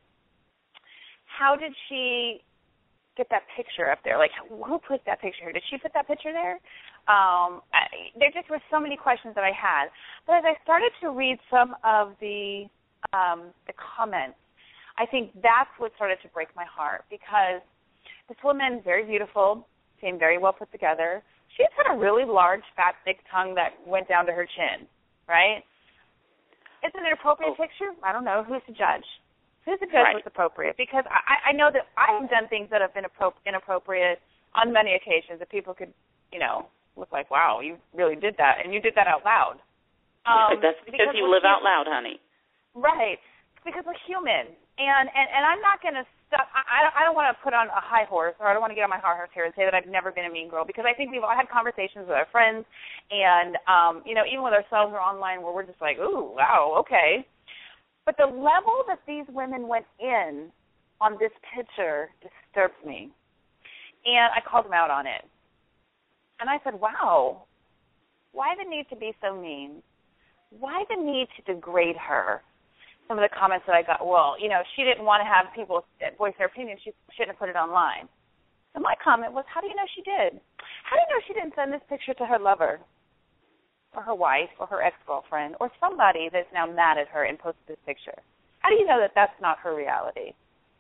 how did she get that picture up there? Like, who put that picture here? Did she put that picture there? Um, I, there just were so many questions that I had. But as I started to read some of the um, the comments, I think that's what started to break my heart, because this woman, very beautiful, seemed very well put together. She just had a really large, fat, thick tongue that went down to her chin, right? Is it an appropriate oh. picture? I don't know. Who's to judge? Who's to judge right. what's appropriate? Because I, I know that I have done things that have been inappropriate on many occasions that people could, you know, look like, wow, you really did that, and you did that out loud. Um, That's because, because you live human. out loud, honey. Right. Because we're human. And, and, and I'm not going to stop. I, I don't want to put on a high horse, or I don't want to get on my high horse here and say that I've never been a mean girl, because I think we've all had conversations with our friends and, um, you know, even with ourselves or online where we're just like, ooh, wow, okay. But the level that these women went in on this picture disturbs me. And I called them out on it. And I said, wow, why the need to be so mean? Why the need to degrade her? Some of the comments that I got, well, you know, she didn't want to have people voice their opinion. She shouldn't have put it online. So my comment was, how do you know she did? How do you know she didn't send this picture to her lover, or her wife, or her ex-girlfriend, or somebody that's now mad at her and posted this picture? How do you know that that's not her reality?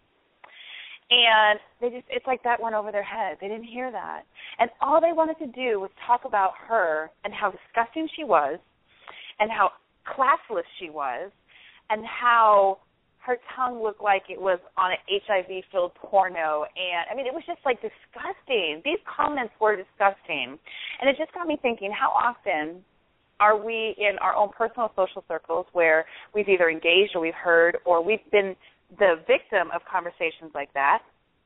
And they just, it's like that went over their head. They didn't hear that. And all they wanted to do was talk about her and how disgusting she was, and how classless she was, and how her tongue looked like it was on an H I V-filled porno. And, I mean, it was just, like, disgusting. These comments were disgusting. And it just got me thinking, how often are we in our own personal social circles where we've either engaged or we've heard or we've been the victim of conversations like that?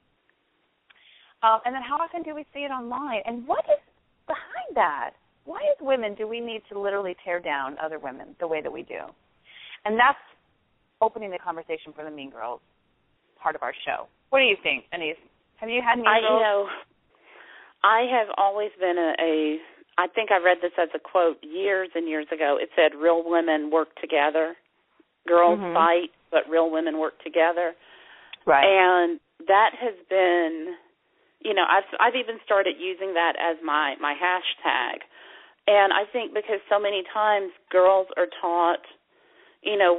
Um, and then how often do we see it online? And what is behind that? Why, as women, do we need to literally tear down other women the way that we do? And that's opening the conversation for the Mean Girls part of our show. What do you think, Anise? Have you had Mean I, Girls? You know, I have always been a, a I think I read this as a quote years and years ago. It said, real women work together. Girls mm-hmm. fight, but real women work together. Right. And that has been, you know, I've, I've even started using that as my, my hashtag. And I think because so many times girls are taught, you know,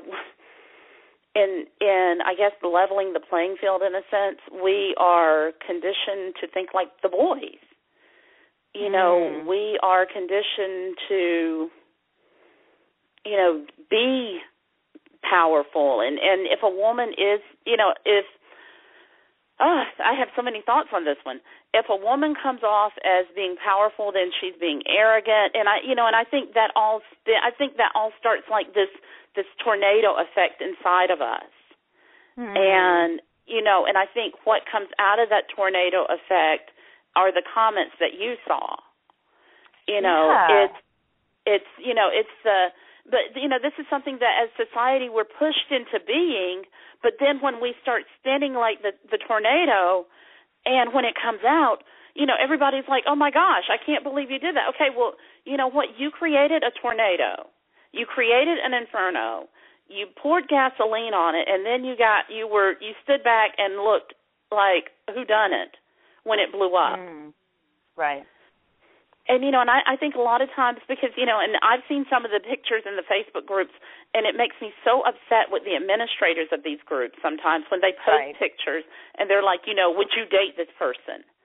in, in I guess, leveling the playing field in a sense, we are conditioned to think like the boys. You know, mm. we are conditioned to, you know, be powerful. And, and if a woman is, you know, if, oh, I have so many thoughts on this one. If a woman comes off as being powerful, then she's being arrogant. And I, you know, and I think that all, I think that all starts like this, this tornado effect inside of us. Mm. And, you know, and I think what comes out of that tornado effect are the comments that you saw. You know, yeah. it's, it's, you know, it's the, but, you know, this is something that as society we're pushed into being, but then when we start spinning like the, the tornado, and when it comes out, you know, everybody's like, oh my gosh, I can't believe you did that. Okay, well, you know what, you created a tornado. You created an inferno. You poured gasoline on it, and then you got, you were, you stood back and looked like whodunit when it blew up. Mm. Right. And, you know, and I, I think a lot of times because, you know, and I've seen some of the pictures in the Facebook groups, and it makes me so upset with the administrators of these groups sometimes when they post right. pictures, and they're like, you know, would you date this person?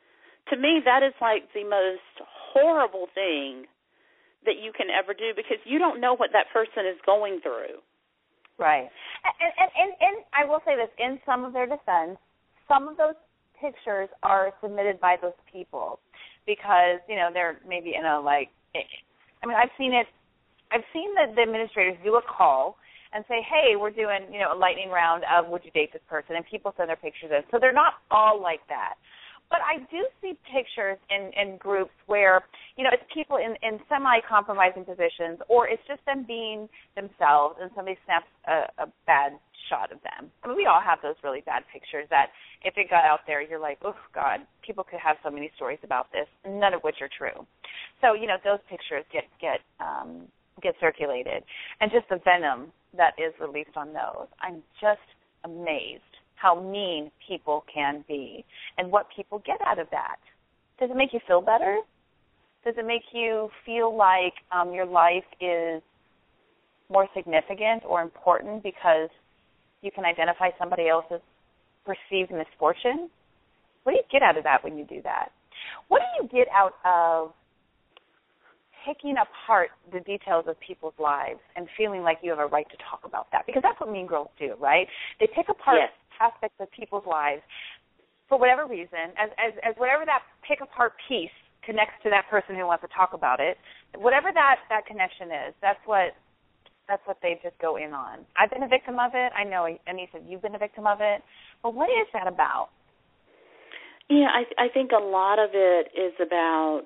to me, that is like the most horrible thing that you can ever do, because you don't know what that person is going through. Right. And, and, and, and I will say this, in some of their defense, some of those pictures are submitted by those people because, you know, they're maybe in a, like, I mean, I've seen it, I've seen the, the administrators do a call and say, hey, we're doing, you know, a lightning round of would you date this person, and people send their pictures in. So they're not all like that. But I do see pictures in, in groups where, you know, it's people in, in semi-compromising positions, or it's just them being themselves and somebody snaps a, a bad shot of them. I mean, we all have those really bad pictures that if it got out there, you're like, oh, God, people could have so many stories about this, none of which are true. So, you know, those pictures get, get, um, get circulated. And just the venom that is released on those, I'm just amazed how mean people can be and what people get out of that. Does it make you feel better? Does it make you feel like um, your life is more significant or important because you can identify somebody else's perceived misfortune? What do you get out of that when you do that? What do you get out of picking apart the details of people's lives and feeling like you have a right to talk about that? Because that's what mean girls do, right? They pick apart yes. aspects of people's lives for whatever reason, as, as as whatever that pick apart piece connects to that person who wants to talk about it, whatever that, that connection is, that's what that's what they just go in on. I've been a victim of it. I know, Anissa, you've been a victim of it. But what is that about? Yeah, I, I think a lot of it is about,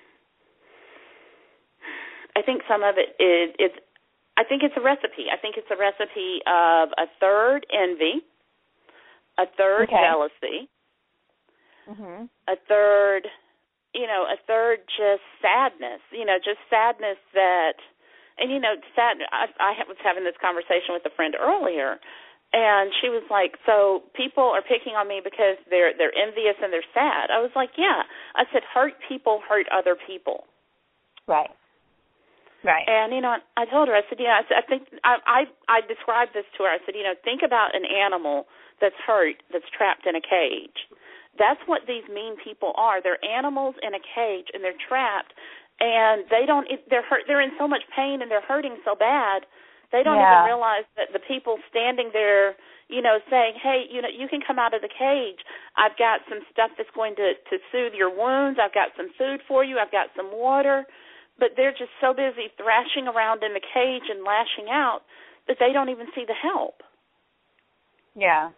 I think some of it is, is, I think it's a recipe. I think it's a recipe of a third envy, a third okay. jealousy, mm-hmm. a third, you know, a third just sadness, you know, just sadness that, and, you know, sad, I, I was having this conversation with a friend earlier, and she was like, so people are picking on me because they're they're envious and they're sad. I was like, yeah. I said, hurt people hurt other people. Right. Right. And, you know, I told her, I said, yeah, I, said, I think I, I I described this to her. I said, you know, think about an animal that's hurt, that's trapped in a cage. That's what these mean people are. They're animals in a cage, and they're trapped, and they don't. They're hurt. They're in so much pain, and they're hurting so bad. They don't yeah. even realize that the people standing there, you know, saying, hey, you know, you can come out of the cage. I've got some stuff that's going to, to soothe your wounds. I've got some food for you. I've got some water. But they're just so busy thrashing around in the cage and lashing out that they don't even see the help. Yeah.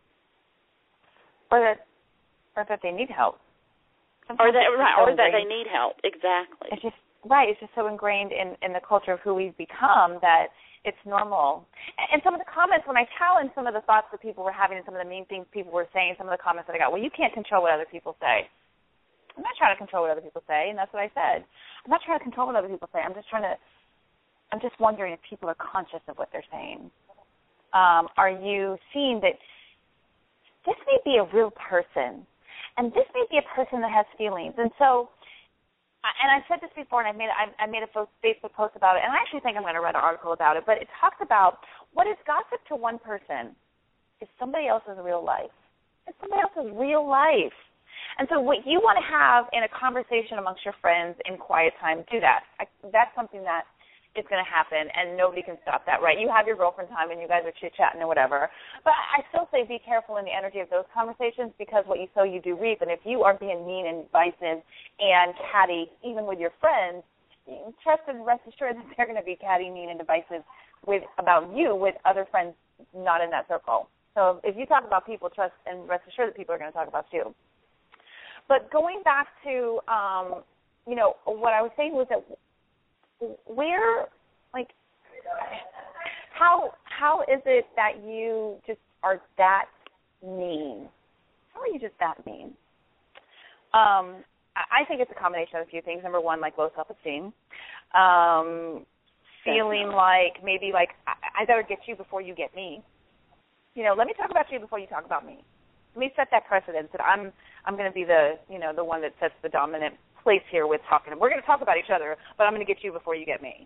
Or that, or that they need help. Sometimes or that, right, so or that they need help, exactly. It's just, right, it's just so ingrained in, in the culture of who we've become that it's normal. And some of the comments, when I challenged some of the thoughts that people were having and some of the mean things people were saying, some of the comments that I got, well, you can't control what other people say. I'm not trying to control what other people say, and that's what I said. I'm not trying to control what other people say. I'm just trying to, I'm just wondering if people are conscious of what they're saying. Um, are you seeing that this may be a real person, and this may be a person that has feelings? And so, and I said this before, and I made I, I made a Facebook post about it, and I actually think I'm going to write an article about it, but it talks about what is gossip to one person is somebody else's real life. It's somebody else's real life. And so what you want to have in a conversation amongst your friends in quiet time, do that. I, that's something that is going to happen, and nobody can stop that, right? You have your girlfriend time, and you guys are chit-chatting or whatever. But I still say be careful in the energy of those conversations, because what you sow, you do reap. And if you are being mean and divisive and catty, even with your friends, trust and rest assured that they're going to be catty, mean, and divisive with about you with other friends not in that circle. So if you talk about people, trust and rest assured that people are going to talk about you. But going back to, um, you know, what I was saying was that where, like, how how is it that you just are that mean? How are you just that mean? Um, I think it's a combination of a few things. Number one, like low self-esteem, um, feeling like maybe like I, I better get you before you get me. You know, let me talk about you before you talk about me. Let me set that precedence that I'm I'm going to be the, you know, the one that sets the dominant place here with talking. We're going to talk about each other, but I'm going to get you before you get me.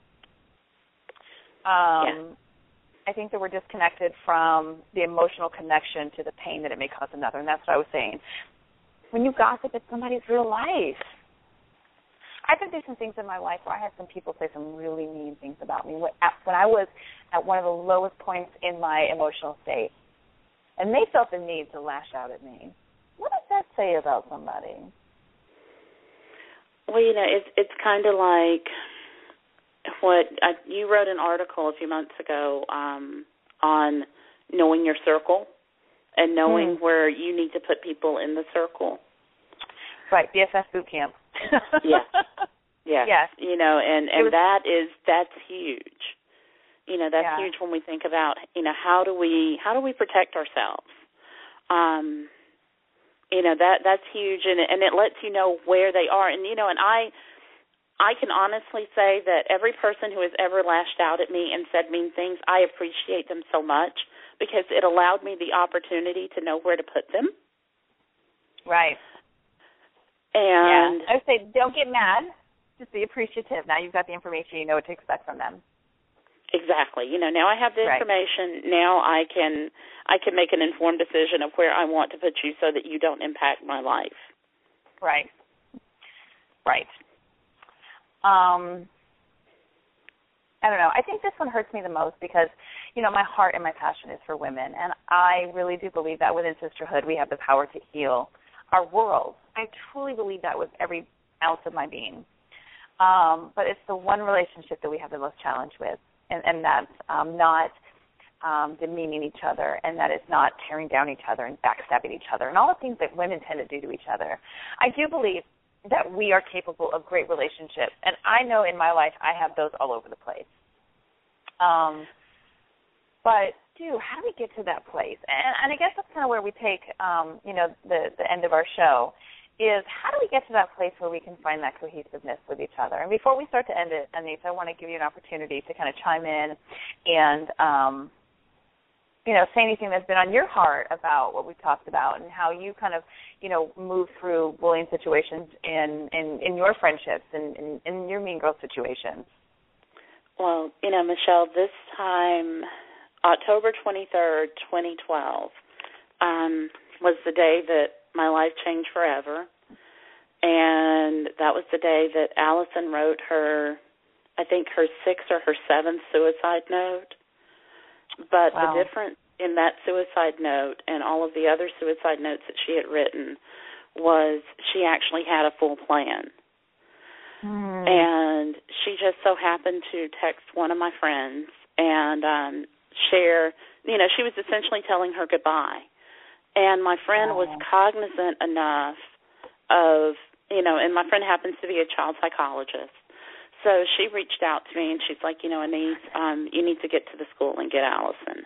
Um, yeah. I think that we're disconnected from the emotional connection to the pain that it may cause another, and that's what I was saying. when you gossip at somebody's real life. I've been through some things in my life where I had some people say some really mean things about me when I was at one of the lowest points in my emotional state. And they felt the need to lash out at me. What does that say about somebody? Well, you know, it's it's kind of like what I, you wrote an article a few months ago um, on knowing your circle and knowing mm. where you need to put people in the circle. Right, B F F boot camp. Yes. Yes. Yes. You know, and, and was, that is that's huge. You know, that's yeah. huge when we think about, you know, how do we how do we protect ourselves? Um, you know, that that's huge, and and it lets you know where they are. And you know, and I I can honestly say that every person who has ever lashed out at me and said mean things, I appreciate them so much because it allowed me the opportunity to know where to put them. Right. And yeah. I would say don't get mad. Just be appreciative. Now you've got the information, you know what to expect from them. Exactly. You know, now I have the right. information. Now I can I can make an informed decision of where I want to put you so that you don't impact my life. Right. Right. Um, I don't know. I think this one hurts me the most because, you know, my heart and my passion is for women, and I really do believe that within sisterhood we have the power to heal our world. I truly believe that with every ounce of my being. Um, but it's the one relationship that we have the most challenge with, and, and that's um, not um, demeaning each other, and that is not tearing down each other and backstabbing each other, and all the things that women tend to do to each other. I do believe that we are capable of great relationships, and I know in my life I have those all over the place. Um, but, dude, how do we get to that place? And, and I guess that's kind of where we take, um, you know, the, the end of our show, is how do we get to that place where we can find that cohesiveness with each other? And before we start to end it, Anita, I want to give you an opportunity to kind of chime in and, um, you know, say anything that's been on your heart about what we've talked about and how you kind of, you know, move through bullying situations in, in, in your friendships and in, in your mean girl situations. Well, you know, Michelle, this time, October twenty-third, twenty twelve, um, was the day that my life changed forever, and that was the day that Allison wrote her, I think her sixth or her seventh suicide note. But wow. The difference in that suicide note and all of the other suicide notes that she had written was she actually had a full plan. Mm. And she just so happened to text one of my friends and um, share, you know, she was essentially telling her goodbye. And my friend was cognizant enough of, you know, and my friend happens to be a child psychologist. So she reached out to me, and she's like, you know, Anise, um, you need to get to the school and get Allison.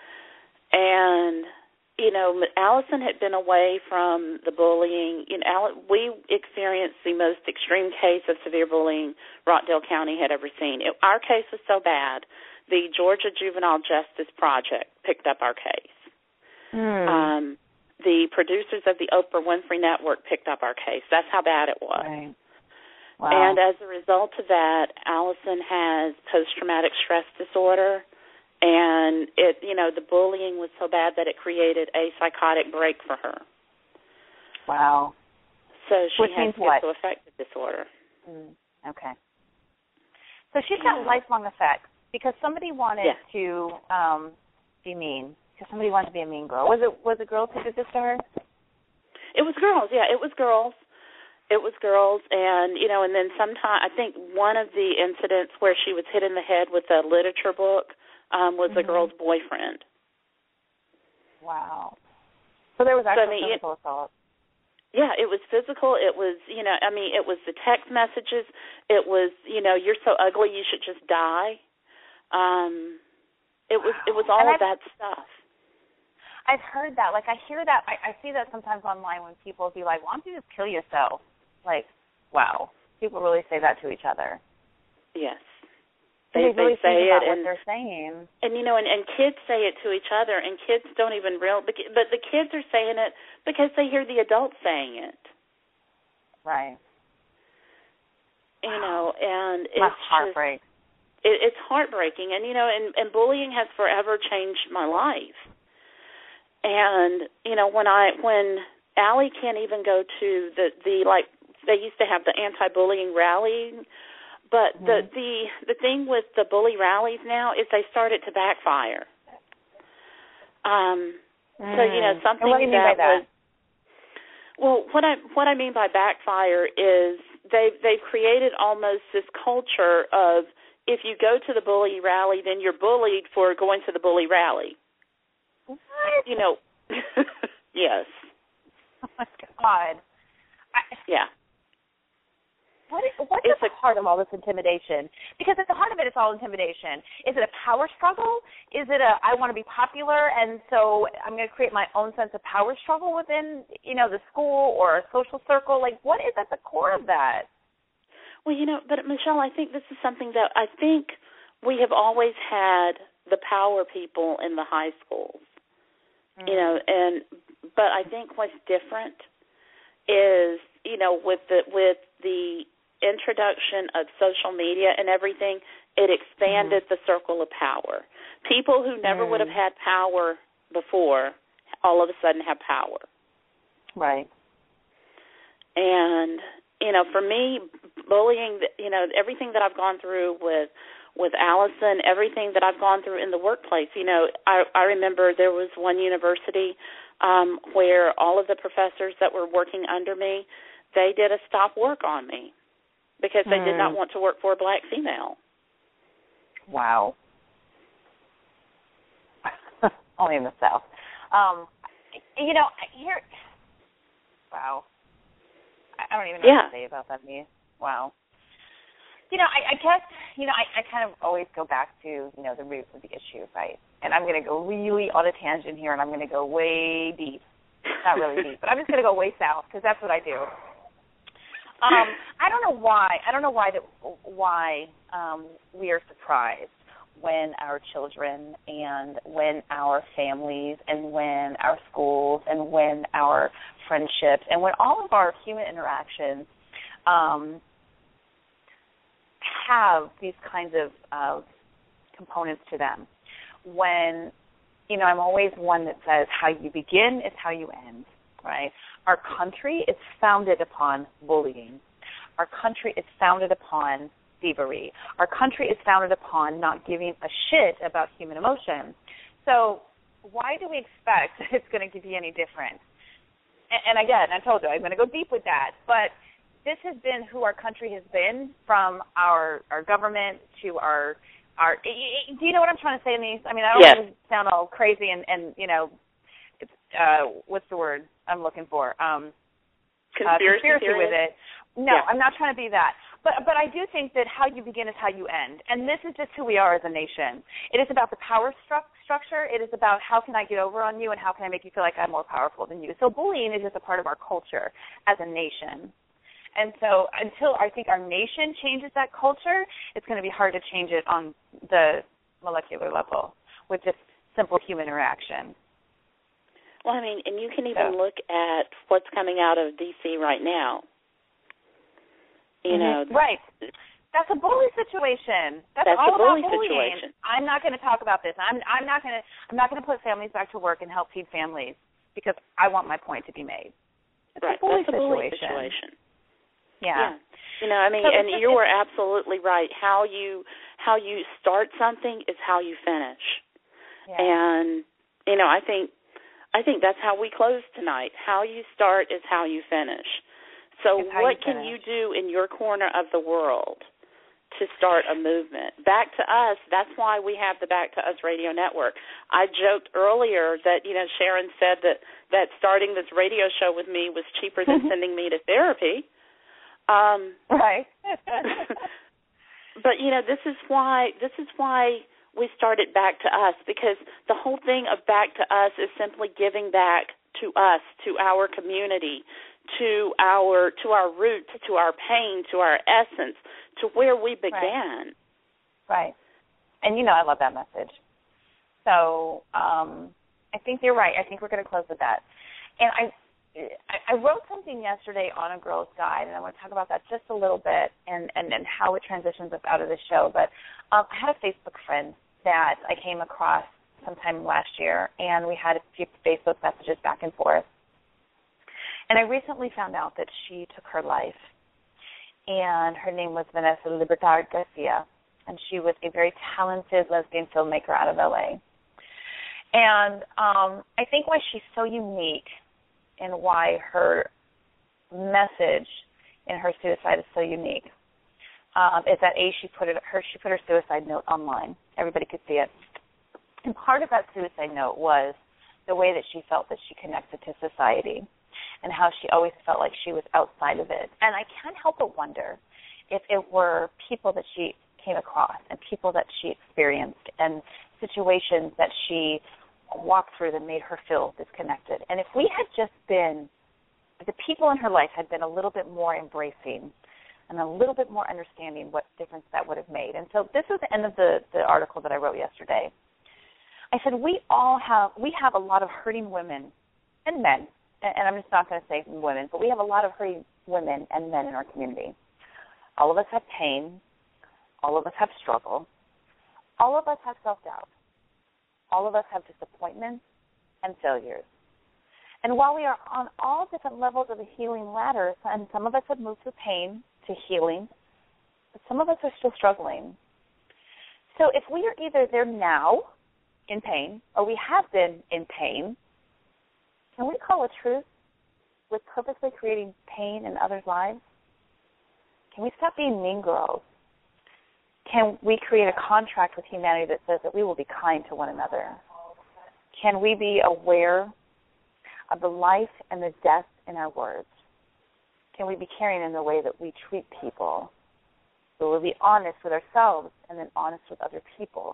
And, you know, Allison had been away from the bullying. You know, we experienced the most extreme case of severe bullying Rockdale County had ever seen. It, our case was so bad, the Georgia Juvenile Justice Project picked up our case. Mm. Um, the producers of the Oprah Winfrey Network picked up our case. That's how bad it was. Right. Wow. And as a result of that, Allison has post-traumatic stress disorder, and it, you know, the bullying was so bad that it created a psychotic break for her. Wow. So she Which has means what? schizoaffective disorder. Mm. Okay. So she's got yeah. lifelong effects because somebody wanted yeah. to um, be mean. Somebody wanted to be a mean girl. Was it was it girls who did this to her? It was girls, yeah. It was girls. It was girls, and you know, and then sometime I think one of the incidents where she was hit in the head with a literature book um, was mm-hmm. the girl's boyfriend. Wow. So there was actually so, I mean, physical it, assault. Yeah, it was physical. It was, you know, I mean, it was the text messages. It was, you know, you're so ugly, you should just die. Um, it was, wow. it was all and of I've, that stuff. I've heard that. Like, I hear that. I, I see that sometimes online when people be like, why don't you just kill yourself? Like, wow. People really say that to each other. Yes. They, They, they really they say think about it, what and they're saying. And you know, and, and kids say it to each other, and kids don't even real. But the kids are saying it because they hear the adults saying it. Right. You know, and it's My heartbreak. Just, it, it's heartbreaking, and you know, and, and bullying has forever changed my life. And you know, when I when Allie can't even go to the, the like, they used to have the anti-bullying rally, but mm-hmm. the, the the thing with the bully rallies now is they started to backfire. Um, mm. So, you know, something and what do you mean that, by that was, well, what I what I mean by backfire is they've, they've created almost this culture of if you go to the bully rally, then you're bullied for going to the bully rally. What? You know, yes. Oh, my God. I, yeah. What is, what's it's at the heart of all this intimidation? Because at the heart of it, it's all intimidation. Is it a power struggle? Is it a I want to be popular, and so I'm going to create my own sense of power struggle within, you know, the school or a social circle? Like, what is at the core of that? Well, you know, but Michelle, I think this is something that I think we have always had the power people in the high schools, mm-hmm. you know, and but I think what's different is, you know, with the with the introduction of social media and everything, it expanded mm-hmm. the circle of power. People who never mm. would have had power before, all of a sudden have power. Right. And, you know, for me, bullying, you know, everything that I've gone through with with Allison, everything that I've gone through in the workplace, you know, I, I remember there was one university um, where all of the professors that were working under me, they did a stop work on me because they mm. did not want to work for a black female. Wow. Only in the South. Um, you know, here, wow. I don't even know yeah. what to say about that, Mia. Wow. You know, I, I guess, you know, I, I kind of always go back to, you know, the root of the issue, right? And I'm going to go really on a tangent here, and I'm going to go way deep. Not really deep, but I'm just going to go way south because that's what I do. Um, I don't know why. I don't know why that why um, we are surprised when our children and when our families and when our schools and when our friendships and when all of our human interactions um, have these kinds of uh, components to them. When, you know, I'm always one that says how you begin is how you end, right? Our country is founded upon bullying. Our country is founded upon thievery. Our country is founded upon not giving a shit about human emotion. So why do we expect it's going to be any different? And, and again, I told you, I'm going to go deep with that. But this has been who our country has been, from our, our government to our, our – do you know what I'm trying to say, Denise? I mean, I don't yes. want to sound all crazy and, and you know, it's, uh, what's the word I'm looking for? Um, conspiracy uh, conspiracy with it. No, yeah. I'm not trying to be that. But but I do think that how you begin is how you end. And this is just who we are as a nation. It is about the power stru- structure. It is about how can I get over on you and how can I make you feel like I'm more powerful than you. So bullying is just a part of our culture as a nation. And so until I think our nation changes that culture, it's going to be hard to change it on the molecular level with just simple human interaction. Well, I mean, and you can even so. look at what's coming out of D C right now. You mm-hmm. know, right. That's a bully situation. That's, that's all a bully about bullying. situation. I'm not going to talk about this. I'm I'm not going to I'm not going to put families back to work and help feed families because I want my point to be made. It's right. a bully that's situation. a bully situation. Yeah. yeah. You know, I mean, so and you are absolutely right. How you how you start something is how you finish. Yeah. And you know, I think I think that's how we close tonight. How you start is how you finish. So what you can you do in your corner of the world to start a movement? Back to Us, that's why we have the Back to Us radio network. I joked earlier that, you know, Sharon said that, that starting this radio show with me was cheaper than sending me to therapy. Um, right. But, you know, this is why this is why we started Back to Us, because the whole thing of Back to Us is simply giving back to us, to our community, to our to our roots, to our pain, to our essence, to where we began. Right. right. And, you know, I love that message. So um, I think you're right. I think we're going to close with that. And I I wrote something yesterday on a girl's guide, and I want to talk about that just a little bit and, and, and how it transitions us out of the show. But um, I had a Facebook friend that I came across sometime last year, and we had a few Facebook messages back and forth. And I recently found out that she took her life, and her name was Vanessa Libertad Garcia, and she was a very talented lesbian filmmaker out of L A. And um, I think why she's so unique and why her message in her suicide is so unique um, is that A, she put it her she put her suicide note online. Everybody could see it. And part of that suicide note was the way that she felt that she connected to society and how she always felt like she was outside of it. And I can't help but wonder if it were people that she came across and people that she experienced and situations that she walked through that made her feel disconnected. And if we had just been, if the people in her life had been a little bit more embracing and a little bit more understanding what difference that would have made. And so this was the end of the, the article that I wrote yesterday. I said we all have, we have a lot of hurting women and men, and I'm just not going to say women, but we have a lot of hurting women and men in our community. All of us have pain. All of us have struggle. All of us have self-doubt. All of us have disappointments and failures. And while we are on all different levels of the healing ladder, and some of us have moved through pain to healing, but some of us are still struggling. So if we are either there now in pain or we have been in pain, can we call a truce with purposely creating pain in others' lives? Can we stop being mean girls? Can we create a contract with humanity that says that we will be kind to one another? Can we be aware of the life and the death in our words? Can we be caring in the way that we treat people? We will be honest with ourselves and then honest with other people.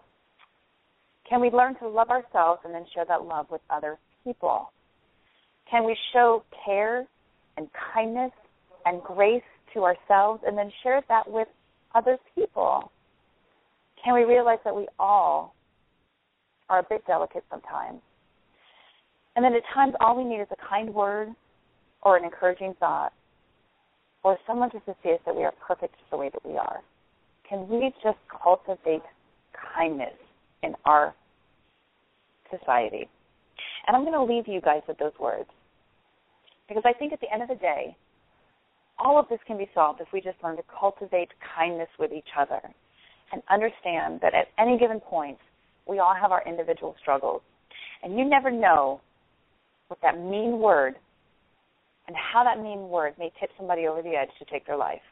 Can we learn to love ourselves and then share that love with other people? Can we show care and kindness and grace to ourselves and then share that with other people? Can we realize that we all are a bit delicate sometimes? And then at times all we need is a kind word or an encouraging thought or someone just to see us that we are perfect the way that we are. Can we just cultivate kindness in our society? And I'm going to leave you guys with those words because I think at the end of the day, all of this can be solved if we just learn to cultivate kindness with each other and understand that at any given point, we all have our individual struggles. And you never know what that mean word and how that mean word may tip somebody over the edge to take their life.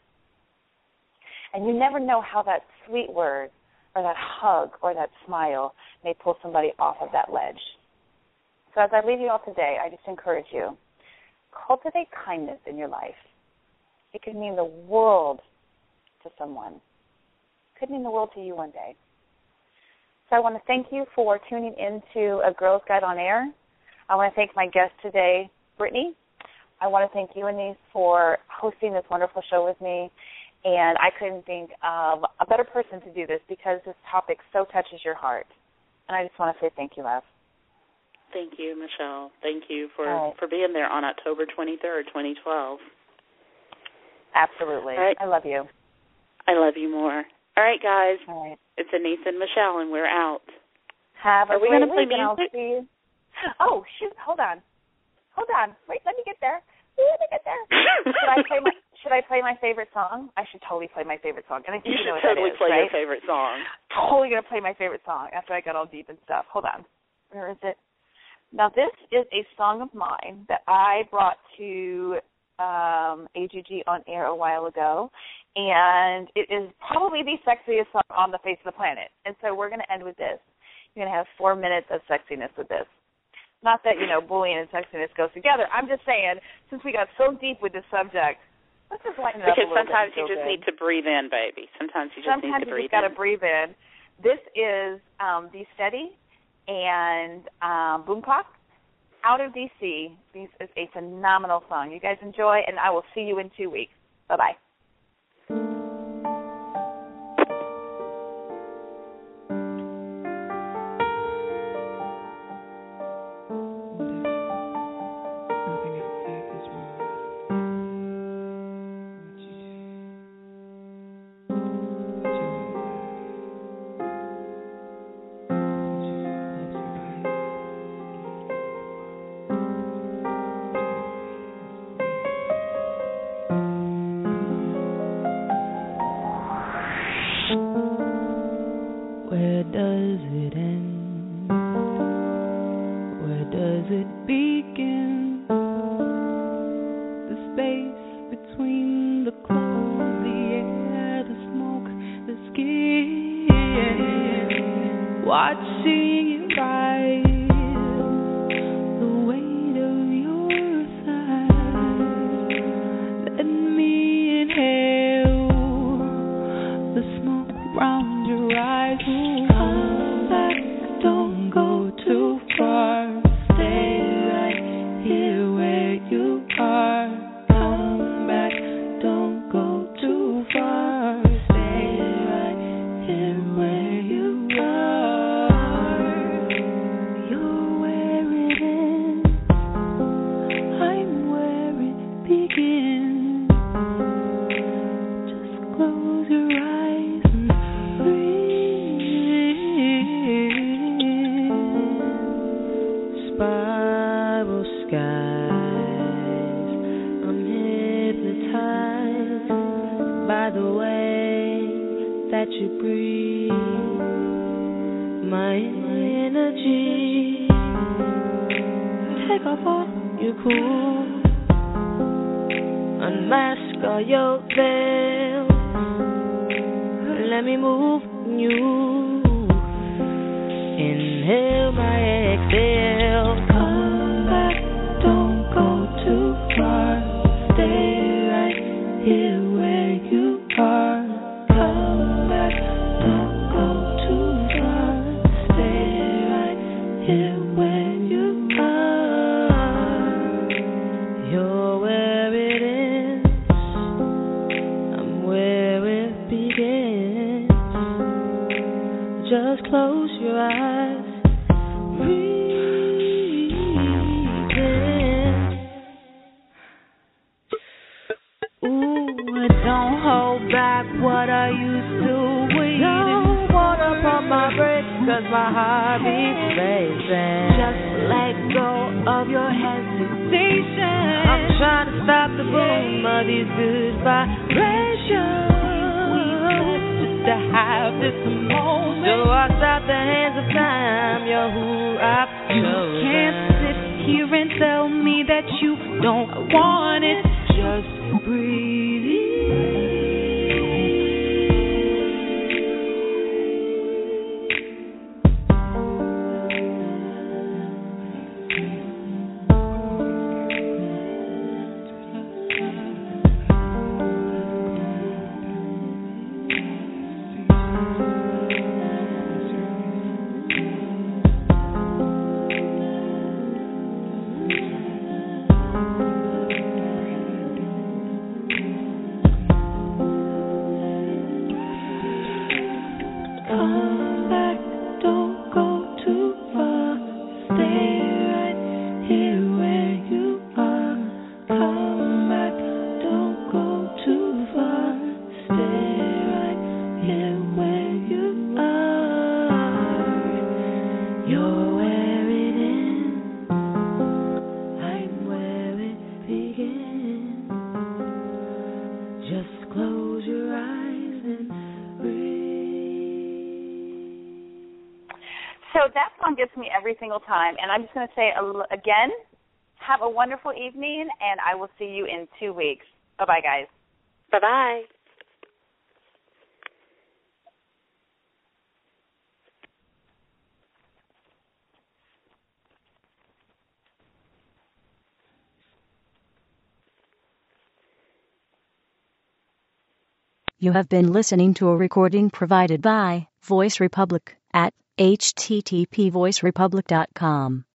And you never know how that sweet word or that hug or that smile may pull somebody off of that ledge. So as I leave you all today, I just encourage you, cultivate kindness in your life. It could mean the world to someone. It could mean the world to you one day. So I want to thank you for tuning in to A Girl's Guide on Air. I want to thank my guest today, Brittany. I want to thank you, Anise, for hosting this wonderful show with me. And I couldn't think of a better person to do this because this topic so touches your heart. And I just want to say thank you, love. Thank you, Michelle. Thank you for, right. for being there on October twenty-third, twenty twelve. Absolutely. Right. I love you. I love you more. All right, guys. All right. It's Anise and Michelle, and we're out. Have a Are we great going to play week, music? See you. Oh, shoot. Hold on. Hold on. Wait, let me get there. Let me get there. should I play my Should I play my favorite song? I should totally play my favorite song. And I think You you know should what totally that is, play right? your favorite song. Totally going to play my favorite song after I got all deep and stuff. Hold on. Where is it? Now, this is a song of mine that I brought to um, A G G on air a while ago, and it is probably the sexiest song on the face of the planet. And so we're going to end with this. You're going to have four minutes of sexiness with this. Not that, you know, bullying and sexiness goes together. I'm just saying, since we got so deep with this subject, let's just lighten it up Because a little sometimes bit. you just good. need to breathe in, baby. Sometimes you just Sometimes need to you breathe just got to in. breathe in. This is um, Be Steady and um, Boom Clock out of D C. This is a phenomenal song. You guys enjoy, and I will see you in two weeks. Bye-bye. does it begin? The space between the clothes, the air, the smoke, the skin. Watching you rise, the weight of your thighs. Let me inhale the smoke round your eyes. Ooh. Come back, don't go too far. Stay right here where you are. Come back, don't go too far. Stay right here where you are. You're where it ends. I'm where it begins. Just close your eyes and breathe. Spiral skies, I'm hypnotized by the way that you breathe. My energy, take off all your cool, unmask all your veils. Let me move you. Inhale my exhale. Come back, don't go too far. Stay right here where you are. Come back, don't go too far. Stay right here where you are. You're where it ends. I'm where it begins. Just close your eyes. Breathe in. Ooh, don't hold back what I used to. We don't wanna pump my brakes, cause my heart beats racing. Just let go of your hesitation. I'm trying to stop the boom of these good vibrations. We blessed just to have this moment. So I stop the hands of time. You're who I've chosen. You can't sit here and tell me that you don't want it. Just breathe in. Come back, don't go too far. Stay right here where you are. Come back, don't go too far. Stay right here where you are. You're where it ends. I'm where it begins. Just close your eyes and breathe. So that song gets me every single time, and I'm just going to say again, have a wonderful evening, and I will see you in two weeks. Bye-bye, guys. Bye-bye. You have been listening to a recording provided by Voice Republic at h t t p voice republic dot com.